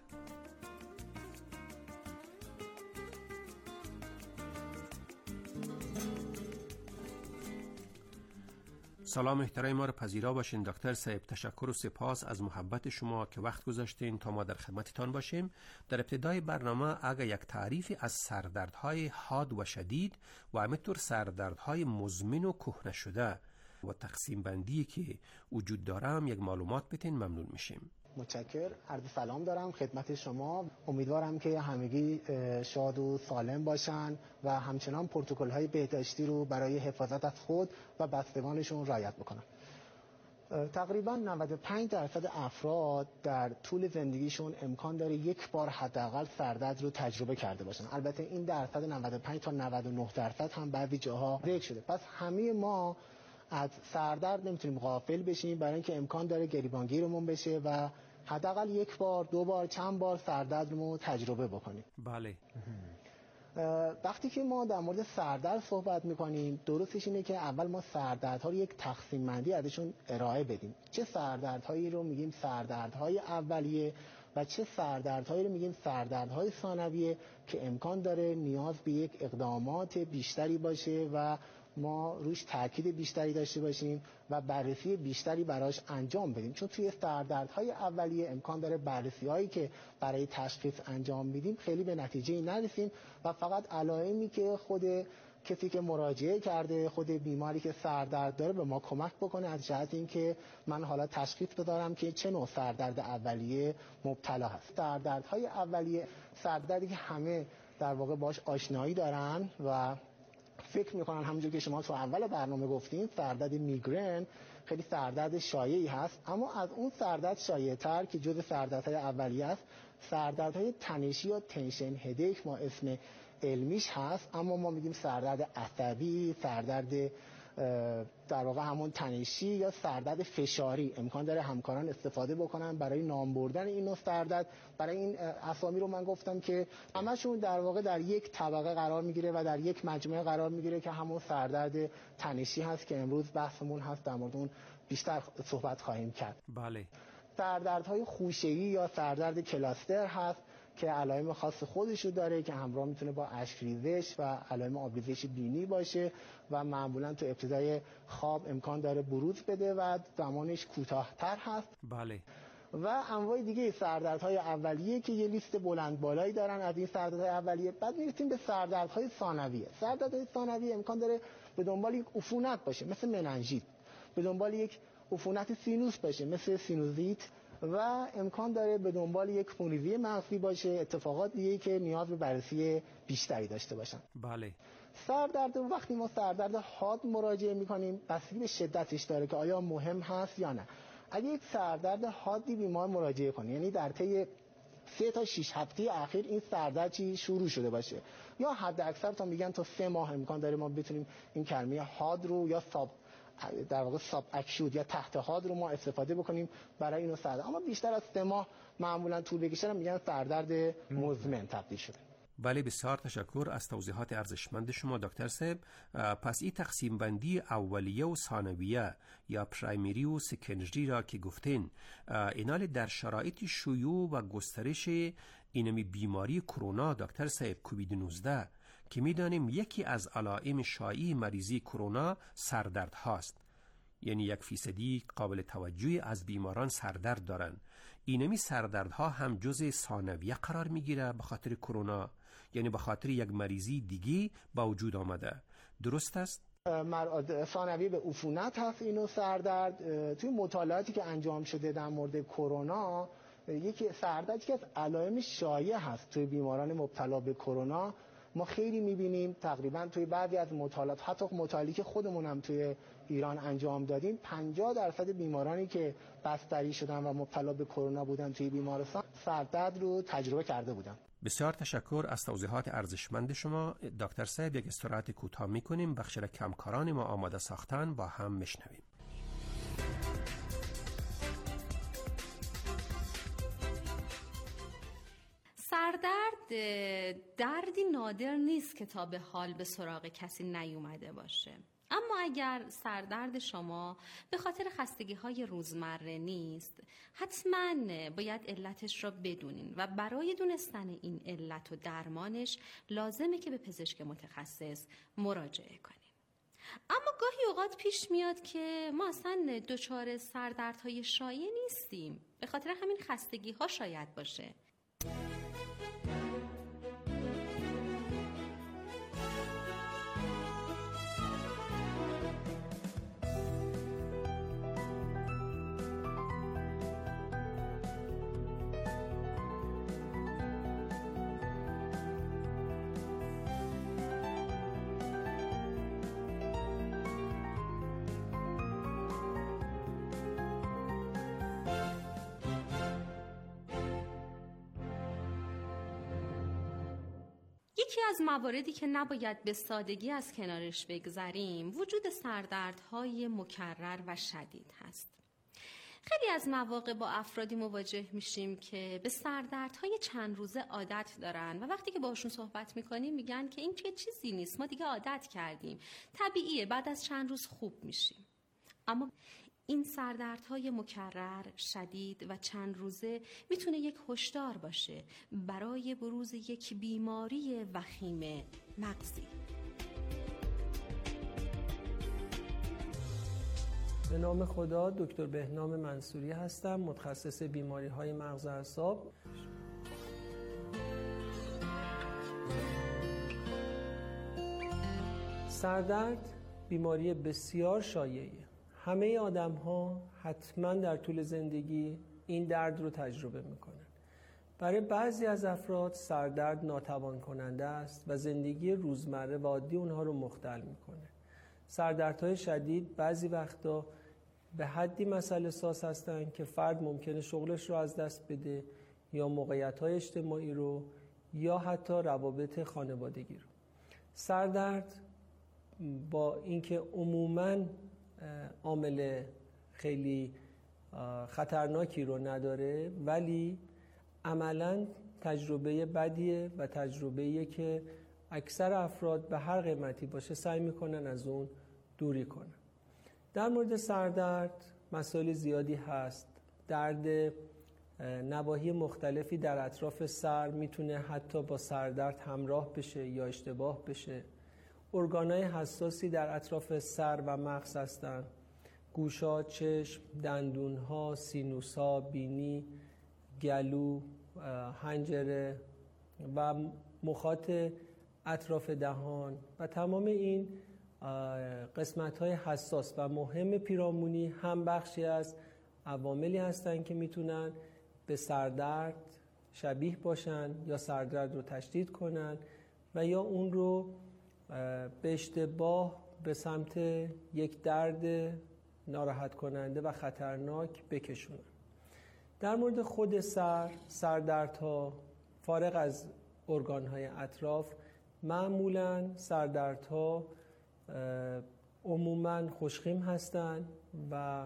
سلام احترام ما را پذیرا باشین دکتر صاحب. تشکر و سپاس از محبت شما که وقت گذاشتین تا ما در خدمتتان باشیم. در ابتدای برنامه اگر یک تعریفی از سردردهای حاد و شدید و همینطور سردردهای مزمن و کهنه شده و تقسیم بندی که وجود دارم یک معلومات بتین ممنون میشیم. متشکر. عرض سلام دارم خدمت شما. امیدوارم که همگی شاد و سالم باشن و همچنان پروتکل‌های بهداشتی رو برای حفاظت از خود و بستگانشون رعایت بکنن. تقریبا 95% افراد در طول زندگیشون امکان داره یک بار حداقل سردرد رو تجربه کرده باشن. البته این درصد 95 تا 99% هم بعضی جاها ذکر شده. پس همه ما از سردرد نمیتونیم غافل بشیم، برای اینکه امکان داره گریبانگیرمون بشه و حداقل یک بار، دو بار، چند بار سردرد رو تجربه بکنیم. بله. وقتی که ما در مورد سردرد صحبت میکنیم، درستش اینه که اول ما سردردها رو یک تقسیم بندی ازشون ارائه بدیم. چه سردردهایی رو میگیم سردردهای اولیه و چه سردردهایی رو میگیم سردردهای ثانویه که امکان داره نیاز به یک اقدامات بیشتری باشه و ما روش تاکید بیشتری داشته باشیم و بررسی بیشتری براش انجام بدیم، چون توی سردردهای اولیه امکان داره بررسی‌هایی که برای تشخیص انجام میدیم خیلی به نتیجه نرسیم و فقط علائمی که خود کسی که مراجعه کرده، خود بیماری که سردرد داره به ما کمک بکنه از جهت اینکه من حالا تشخیص بدارم که چه نوع سردرد اولیه مبتلا هست. سردردهای اولیه سردردی که همه در واقع باش آشنایی دارن و فکر میکنن همونجور که شما تو اول برنامه گفتین سردرد میگرن خیلی سردرد شایعی هست، اما از اون سردرد شایع‌تر که جزء سردردهای اولیه است سردردهای تنشی یا تنشن هدیک ما اسم علمیش هست، اما ما میگیم سردرد عصبی، سردرد در واقع همون تنشی یا سردرد فشاری. امکان داره همکاران استفاده بکنن برای نام بردن این نوع سردرد. برای این اسامی رو من گفتم که همشون در واقع در یک طبقه قرار میگیره و در یک مجموعه قرار میگیره که همون سردرد تنشی هست که امروز بحثمون هست، در مورد اون بیشتر صحبت خواهیم کرد. بله. سردردهای خوشه‌ای یا سردرد کلاستر هست که علائم خاص خودشو داره که همراه میتونه با اشک‌ریزش و علائم آبریزش بینی باشه و معمولا تو ابتدای خواب امکان داره بروز بده و زمانش کوتاه‌تر هست. بله. و انواع دیگه سردردهای اولیه که یه لیست بلند بالایی دارن از این سردردهای اولیه. بعد میرسیم به سردردهای ثانویه. سردردهای ثانویه امکان داره به دنبال یک عفونت باشه مثل مننژیت، به دنبال یک عفونت سینوس باشه مثل سینوزیت و امکان داره به دنبال یک خونریزی مغزی باشه، اتفاقات دیگه‌ای که نیاز به بررسی بیشتری داشته باشن. بله. سردرد وقتی ما سردرد حاد مراجعه می‌کنیم بستگی به شدتش داره که آیا مهم هست یا نه. اگه یک سردرد حادی بیمار مراجعه کنه، یعنی در طی 3 تا 6 هفته اخیر این سردرد شروع شده باشه یا حد اکثر تا میگن تا 3 ماه امکان داره ما بتونیم این کلمه حاد رو یا در واقع ساب اکیوت یا تحت حاد رو ما استفاده بکنیم برای اینو سردرد، اما بیشتر از 3 ماه معمولا طول بکشه میگن سردرد مزمن تبدیل شده. بله، بسیار تشکر از توضیحات ارزشمند شما دکتر صاحب. پس این تقسیم بندی اولیه و ثانویه یا پرایمری و سکندری را که گفتین، اینال در شرایط شیوع و گسترش اینمی بیماری کرونا دکتر صاحب کووید 19 که میدانیم یکی از علائم شایع مریضی کرونا سردرد هاست، یعنی 1% قابل توجهی از بیماران سردرد دارند. اینمی سردردها هم جزء ثانویه قرار میگیره به خاطر کرونا، یعنی به خاطر یک مریضی دیگی با وجود آمده، درست است؟ ثانویه به عفونت هست اینو سردرد. توی مطالعاتی که انجام شده در مورد کرونا یکی سردردی که از علائم شایع هست توی بیماران مبتلا به کرونا ما خیلی میبینیم. تقریبا توی بعضی از مطالعات، حتی مطالعاتی که خودمون هم توی ایران انجام دادیم، 50% بیمارانی که بستری شدن و مبتلا به کرونا بودن توی بیمارستان سردرد رو تجربه کرده بودن. بسیار تشکر از توضیحات ارزشمند شما دکتر صاحب. یک استراحت کوتاه میکنیم، بخش را کمکاران ما آماده ساختن با هم میشنویم. سردرد دردی نادر نیست که تا به حال به سراغ کسی نیومده باشه، اما اگر سردرد شما به خاطر خستگی‌های روزمره نیست، حتما باید علتش را بدونین و برای دونستن این علت و درمانش لازمه که به پزشک متخصص مراجعه کنین. اما گاهی اوقات پیش میاد که ما اصلا دچار سردردهای شایع نیستیم، به خاطر همین خستگی‌ها شاید باشه. یکی از مواردی که نباید به سادگی از کنارش بگذریم وجود سردردهای مکرر و شدید هست. خیلی از مواقع با افرادی مواجه میشیم که به سردردهای چند روزه عادت دارن و وقتی که باشون صحبت میکنیم میگن که این چیزی نیست، ما دیگه عادت کردیم، طبیعیه، بعد از چند روز خوب میشیم. اما این سردردهای مکرر، شدید و چند روزه میتونه یک هشدار باشه برای بروز یک بیماری وخیم مغزی. به نام خدا، دکتر بهنام منصوری هستم، متخصص بیماری‌های مغز و اعصاب. سردرد بیماری بسیار شایعیه. همه آدم‌ها حتما در طول زندگی این درد رو تجربه میکنن. برای بعضی از افراد سردرد ناتوان کننده است و زندگی روزمره و عادی اونها رو مختل میکنه. سردردهای شدید بعضی وقتا به حدی مسئله ساز هستن که فرد ممکنه شغلش رو از دست بده یا موقعیت‌های اجتماعی رو یا حتی روابط خانوادگی رو. سردرد با اینکه عموماً عامل خیلی خطرناکی رو نداره، ولی عملاً تجربه بدیه و تجربه‌ایه که اکثر افراد به هر قیمتی باشه سعی میکنن از اون دوری کنن. در مورد سردرد مسائل زیادی هست. درد نواحی مختلفی در اطراف سر میتونه حتی با سردرد همراه بشه یا اشتباه بشه. ارگان‌های حساسی در اطراف سر و مغز هستن: گوشا، چشم، دندون‌ها، سینوس‌ها، بینی، گلو، حنجره و مخاط اطراف دهان و تمام این قسمت‌های حساس و مهم پیرامونی هم بخشی از عواملی هستند که میتونن به سردرد شبیه باشن یا سردرد رو تشدید کنن و یا اون رو به اشتباه به سمت یک درد ناراحت کننده و خطرناک بکشونن. در مورد خود سردردها فارغ از ارگان‌های اطراف، معمولاً سردردها عموماً خوشخیم هستند و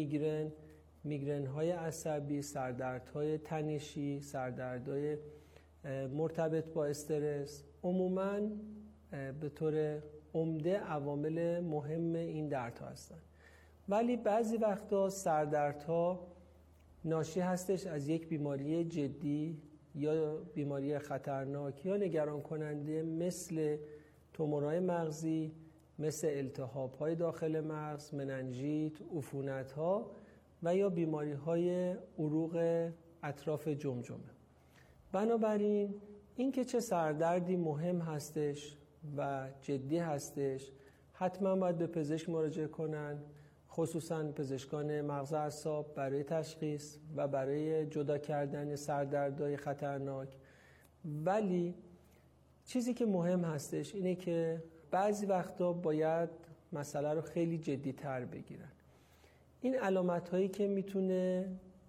میگرن‌های عصبی، سردردهای تنشی، سردردهای مرتبط با استرس عموماً به طور عمده عوامل مهم این دردها هستند. ولی بعضی وقتا سردردها ناشی هستش از یک بیماری جدی یا بیماری خطرناک یا نگران کننده مثل تومورهای مغزی، مثل التهاب‌های داخل مغز، مننژیت، عفونت‌ها و یا بیماری‌های عروق اطراف جمجمه. بنابراین اینکه چه سردردی مهم هستش و جدی هستش، حتما باید به پزشک مراجعه کنن، خصوصا پزشکان مغز و اعصاب، برای تشخیص و برای جدا کردن سردردهای خطرناک. ولی چیزی که مهم هستش اینه که بعضی وقتا باید مسئله رو خیلی جدی تر بگیرن. این علامت هایی که میتونه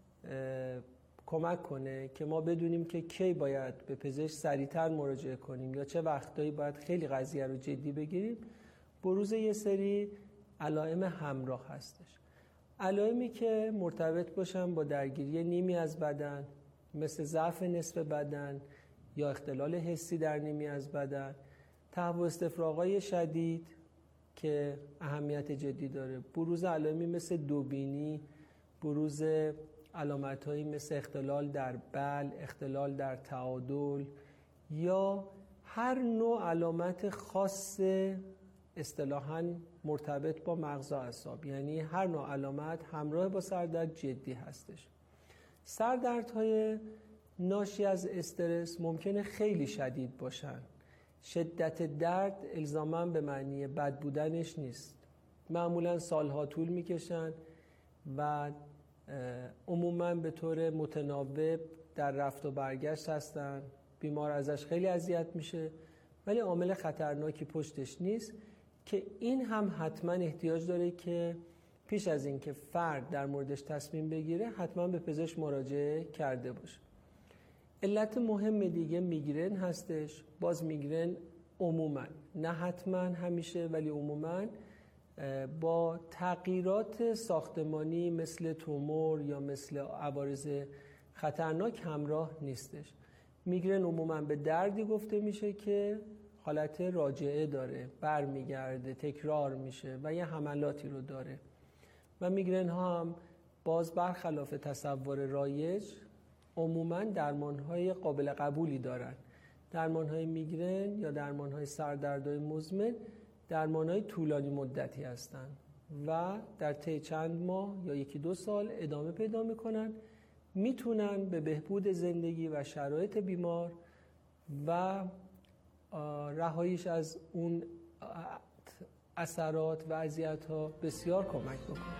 کمک کنه که ما بدونیم که کی باید به پزشک سریعتر مراجعه کنیم یا چه وقتایی باید خیلی قضیه رو جدی بگیریم، بروز یه سری علائم همراه هستش. علائمی که مرتبط باشن با درگیری نیمی از بدن، مثل ضعف نصف بدن یا اختلال حسی در نیمی از بدن، تهوع استفراغ‌های شدید که اهمیت جدی داره، بروز علائمی مثل دوبینی، بروز علامت‌هایی مثل اختلال در بلع، اختلال در تعادل یا هر نوع علامت خاص اصطلاحاً مرتبط با مغز و اعصاب، یعنی هر نوع علامت همراه با سردرد جدی هستش. سردردهای ناشی از استرس ممکنه خیلی شدید باشن. شدت درد الزاماً به معنی بد بودنش نیست. معمولاً سالها طول میکشن و عموماً به طور متناوب در رفت و برگشت هستن. بیمار ازش خیلی اذیت میشه ولی عامل خطرناکی پشتش نیست که این هم حتما احتیاج داره که پیش از این که فرد در موردش تصمیم بگیره حتما به پزشک مراجعه کرده باشه. علت مهم دیگه میگرن هستش. باز میگرن عموما، نه حتما همیشه، ولی عموما با تغییرات ساختمانی مثل تومور یا مثل عوارض خطرناک همراه نیستش. میگرن عموما به دردی گفته میشه که حالت راجعه داره، برمیگرده، تکرار میشه و یه حملاتی رو داره. و میگرن ها هم باز برخلاف تصور رایج عموما درمانهای قابل قبولی دارن. درمانهای میگرن یا درمانهای سردردهای مزمن درمانهای طولانی مدتی هستن و در طی چند ماه یا 1-2 سال ادامه پیدا میکنن، میتونن به بهبود زندگی و شرایط بیمار و رهاییش از اون اثرات و اذیت‌ها بسیار کمک بکنن.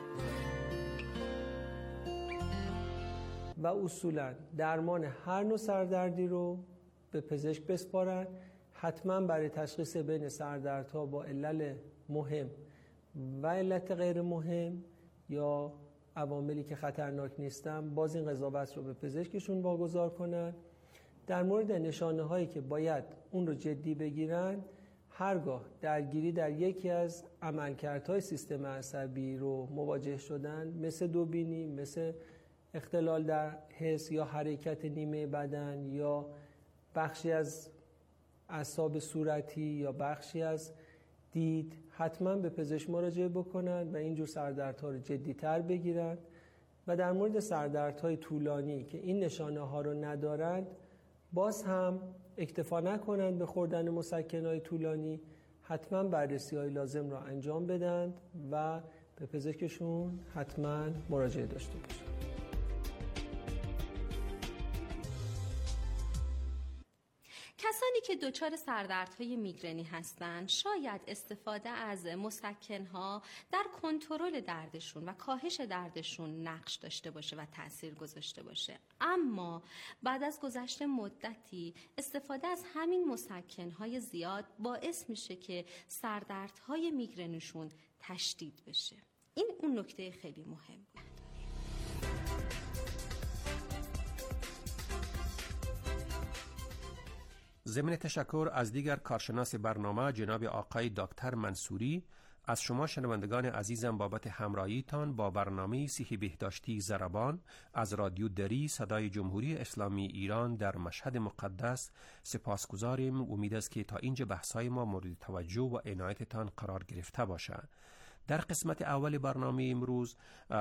و اصولاً درمان هر نوع سردردی رو به پزشک بسپارن. حتما برای تشخیص بین سردردها با علل مهم و علت غیر مهم یا عواملی که خطرناک نیستن، باز این قضاوت رو به پزشکشون واگذار کنن. در مورد نشانه هایی که باید اون رو جدی بگیرن، هرگاه درگیری در یکی از عملکردهای سیستم عصبی رو مواجه شدن، مثل دوبینی، مثل اختلال در حس یا حرکت نیمه بدن یا بخشی از اعصاب صورتی یا بخشی از دید، حتما به پزشک مراجعه بکنن و اینجور سردردها رو جدی‌تر بگیرن. و در مورد سردردهای طولانی که این نشانه ها رو ندارند، باز هم اکتفا نکنند به خوردن مسکن‌های طولانی، حتما بررسی‌های لازم را انجام بدند و به پزشکشون حتما مراجعه داشته باشند. کسانی که دچار سردردهای میگرنی هستند شاید استفاده از مسکن‌ها در کنترل دردشون و کاهش دردشون نقش داشته باشه و تأثیر گذاشته باشه، اما بعد از گذشت مدتی استفاده از همین مسکن‌های زیاد باعث میشه که سردردهای میگرنیشون تشدید بشه. این اون نکته خیلی مهم بود. ضمن تشکر از دیگر کارشناس برنامه جناب آقای دکتر منصوری، از شما شنوندگان عزیزم بابت همراهیتان با برنامه صحی بهداشتی ضربان از رادیو دری صدای جمهوری اسلامی ایران در مشهد مقدس سپاسگزاریم. امید است که تا اینجا بحث‌های ما مورد توجه و عنایتتان قرار گرفته باشد. در قسمت اول برنامه امروز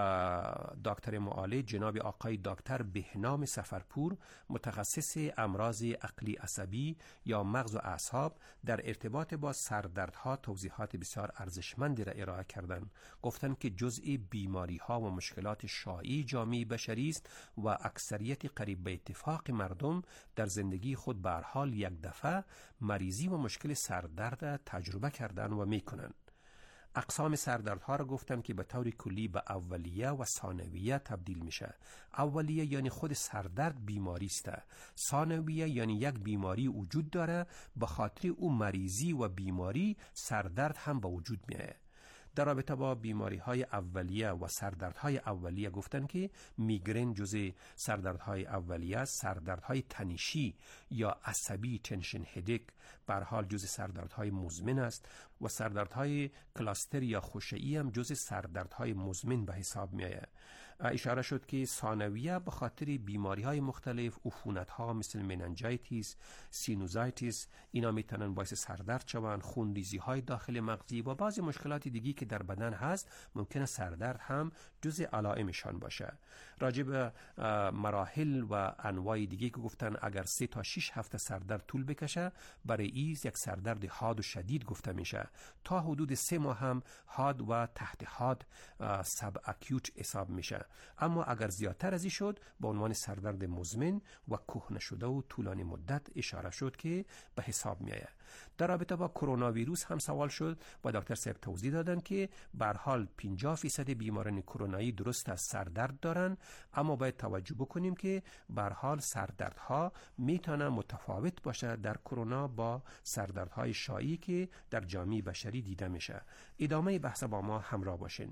دکتر معالج جناب آقای دکتر بهنام سفرپور، متخصص امراض عقلی عصبی یا مغز و اعصاب، در ارتباط با سردردها توضیحات بسیار ارزشمندی را ارائه کردند. گفتند که جزء بیماری ها و مشکلات شایع جامعه بشری است و اکثریت قریب به اتفاق مردم در زندگی خود به هر حال یک دفعه مریضی و مشکل سردرد تجربه کردن و میکنند. اقسام سردردها را گفتم که به طور کلی به اولیه و ثانویه تبدیل میشه. اولیه یعنی خود سردرد بیماری است. ثانویه یعنی یک بیماری وجود داره، به خاطر اون مریضی و بیماری سردرد هم به وجود میاد. در رابطه با بیماری های اولیه و سردردهای اولیه گفتن که میگرن جزء سردردهای اولیه است. سردردهای تنشی یا عصبی تنشن هدک به هر حال جزء سردردهای مزمن است و سردردهای کلاستر یا خوشه‌ای هم جزء سردردهای مزمن به حساب می آید. اشاره شد که ثانویه به خاطر بیماری های مختلف، عفونت ها مثل مننجایتیس، سینوزایتیس، اینا میتونن باعث سردرد شوند. خونریزی های داخل مغزی و بعضی مشکلات دیگی که در بدن هست ممکنه سردرد هم جزء علائمشان باشه. راجع به مراحل و انواع دیگی که گفتن اگر 3 تا 6 هفته سردرد طول بکشه، برای ایز یک سردرد حاد و شدید گفته میشه. تا حدود 3 ماه هم حاد و تحت حاد سب اکیوت حساب میشه. اما اگر زیادتر از این شد به عنوان سردرد مزمن و کهنه شده و طولانی مدت اشاره شد که به حساب میآید. در رابطه با کرونا ویروس هم سوال شد و دکتر صاحب توضیح دادن که به هر حال 50% بیماران کرونایی درست از سردرد دارن، اما باید توجه بکنیم که به هر حال سردردها میتونه متفاوت باشه در کرونا با سردردهای شایعی که در جامعه بشری دیده میشه. ادامه بحث با ما همراه باشین.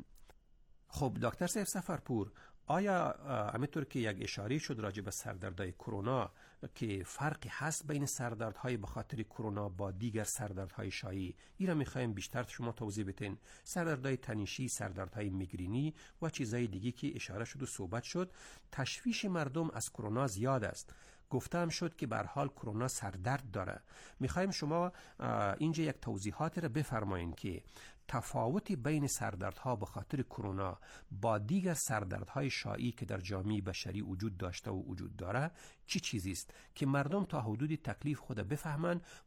خب دکتر صاحب سفرپور، آیا همینطور که یک اشاره شد راجع به سردردهای کرونا که فرقی هست بین سردردهای به خاطر کرونا با دیگر سردردهای شایع، این را می‌خوایم بیشتر شما توضیح بدین. سردردهای تنشی، سردردهای میگرینی و چیزهای دیگی که اشاره شد و صحبت شد. تشویش مردم از کرونا زیاد است. گفتم شد که به هر حال کرونا سردرد داره. می‌خوایم شما اینجا یک توضیحات را بفرمایید که تفاوت بین سردردها به خاطر کرونا با دیگر سردردهای شایعی که در جامعه بشری وجود داشته و وجود داره چی چیزی است که مردم تا حدودی تکلیف خود بفهمن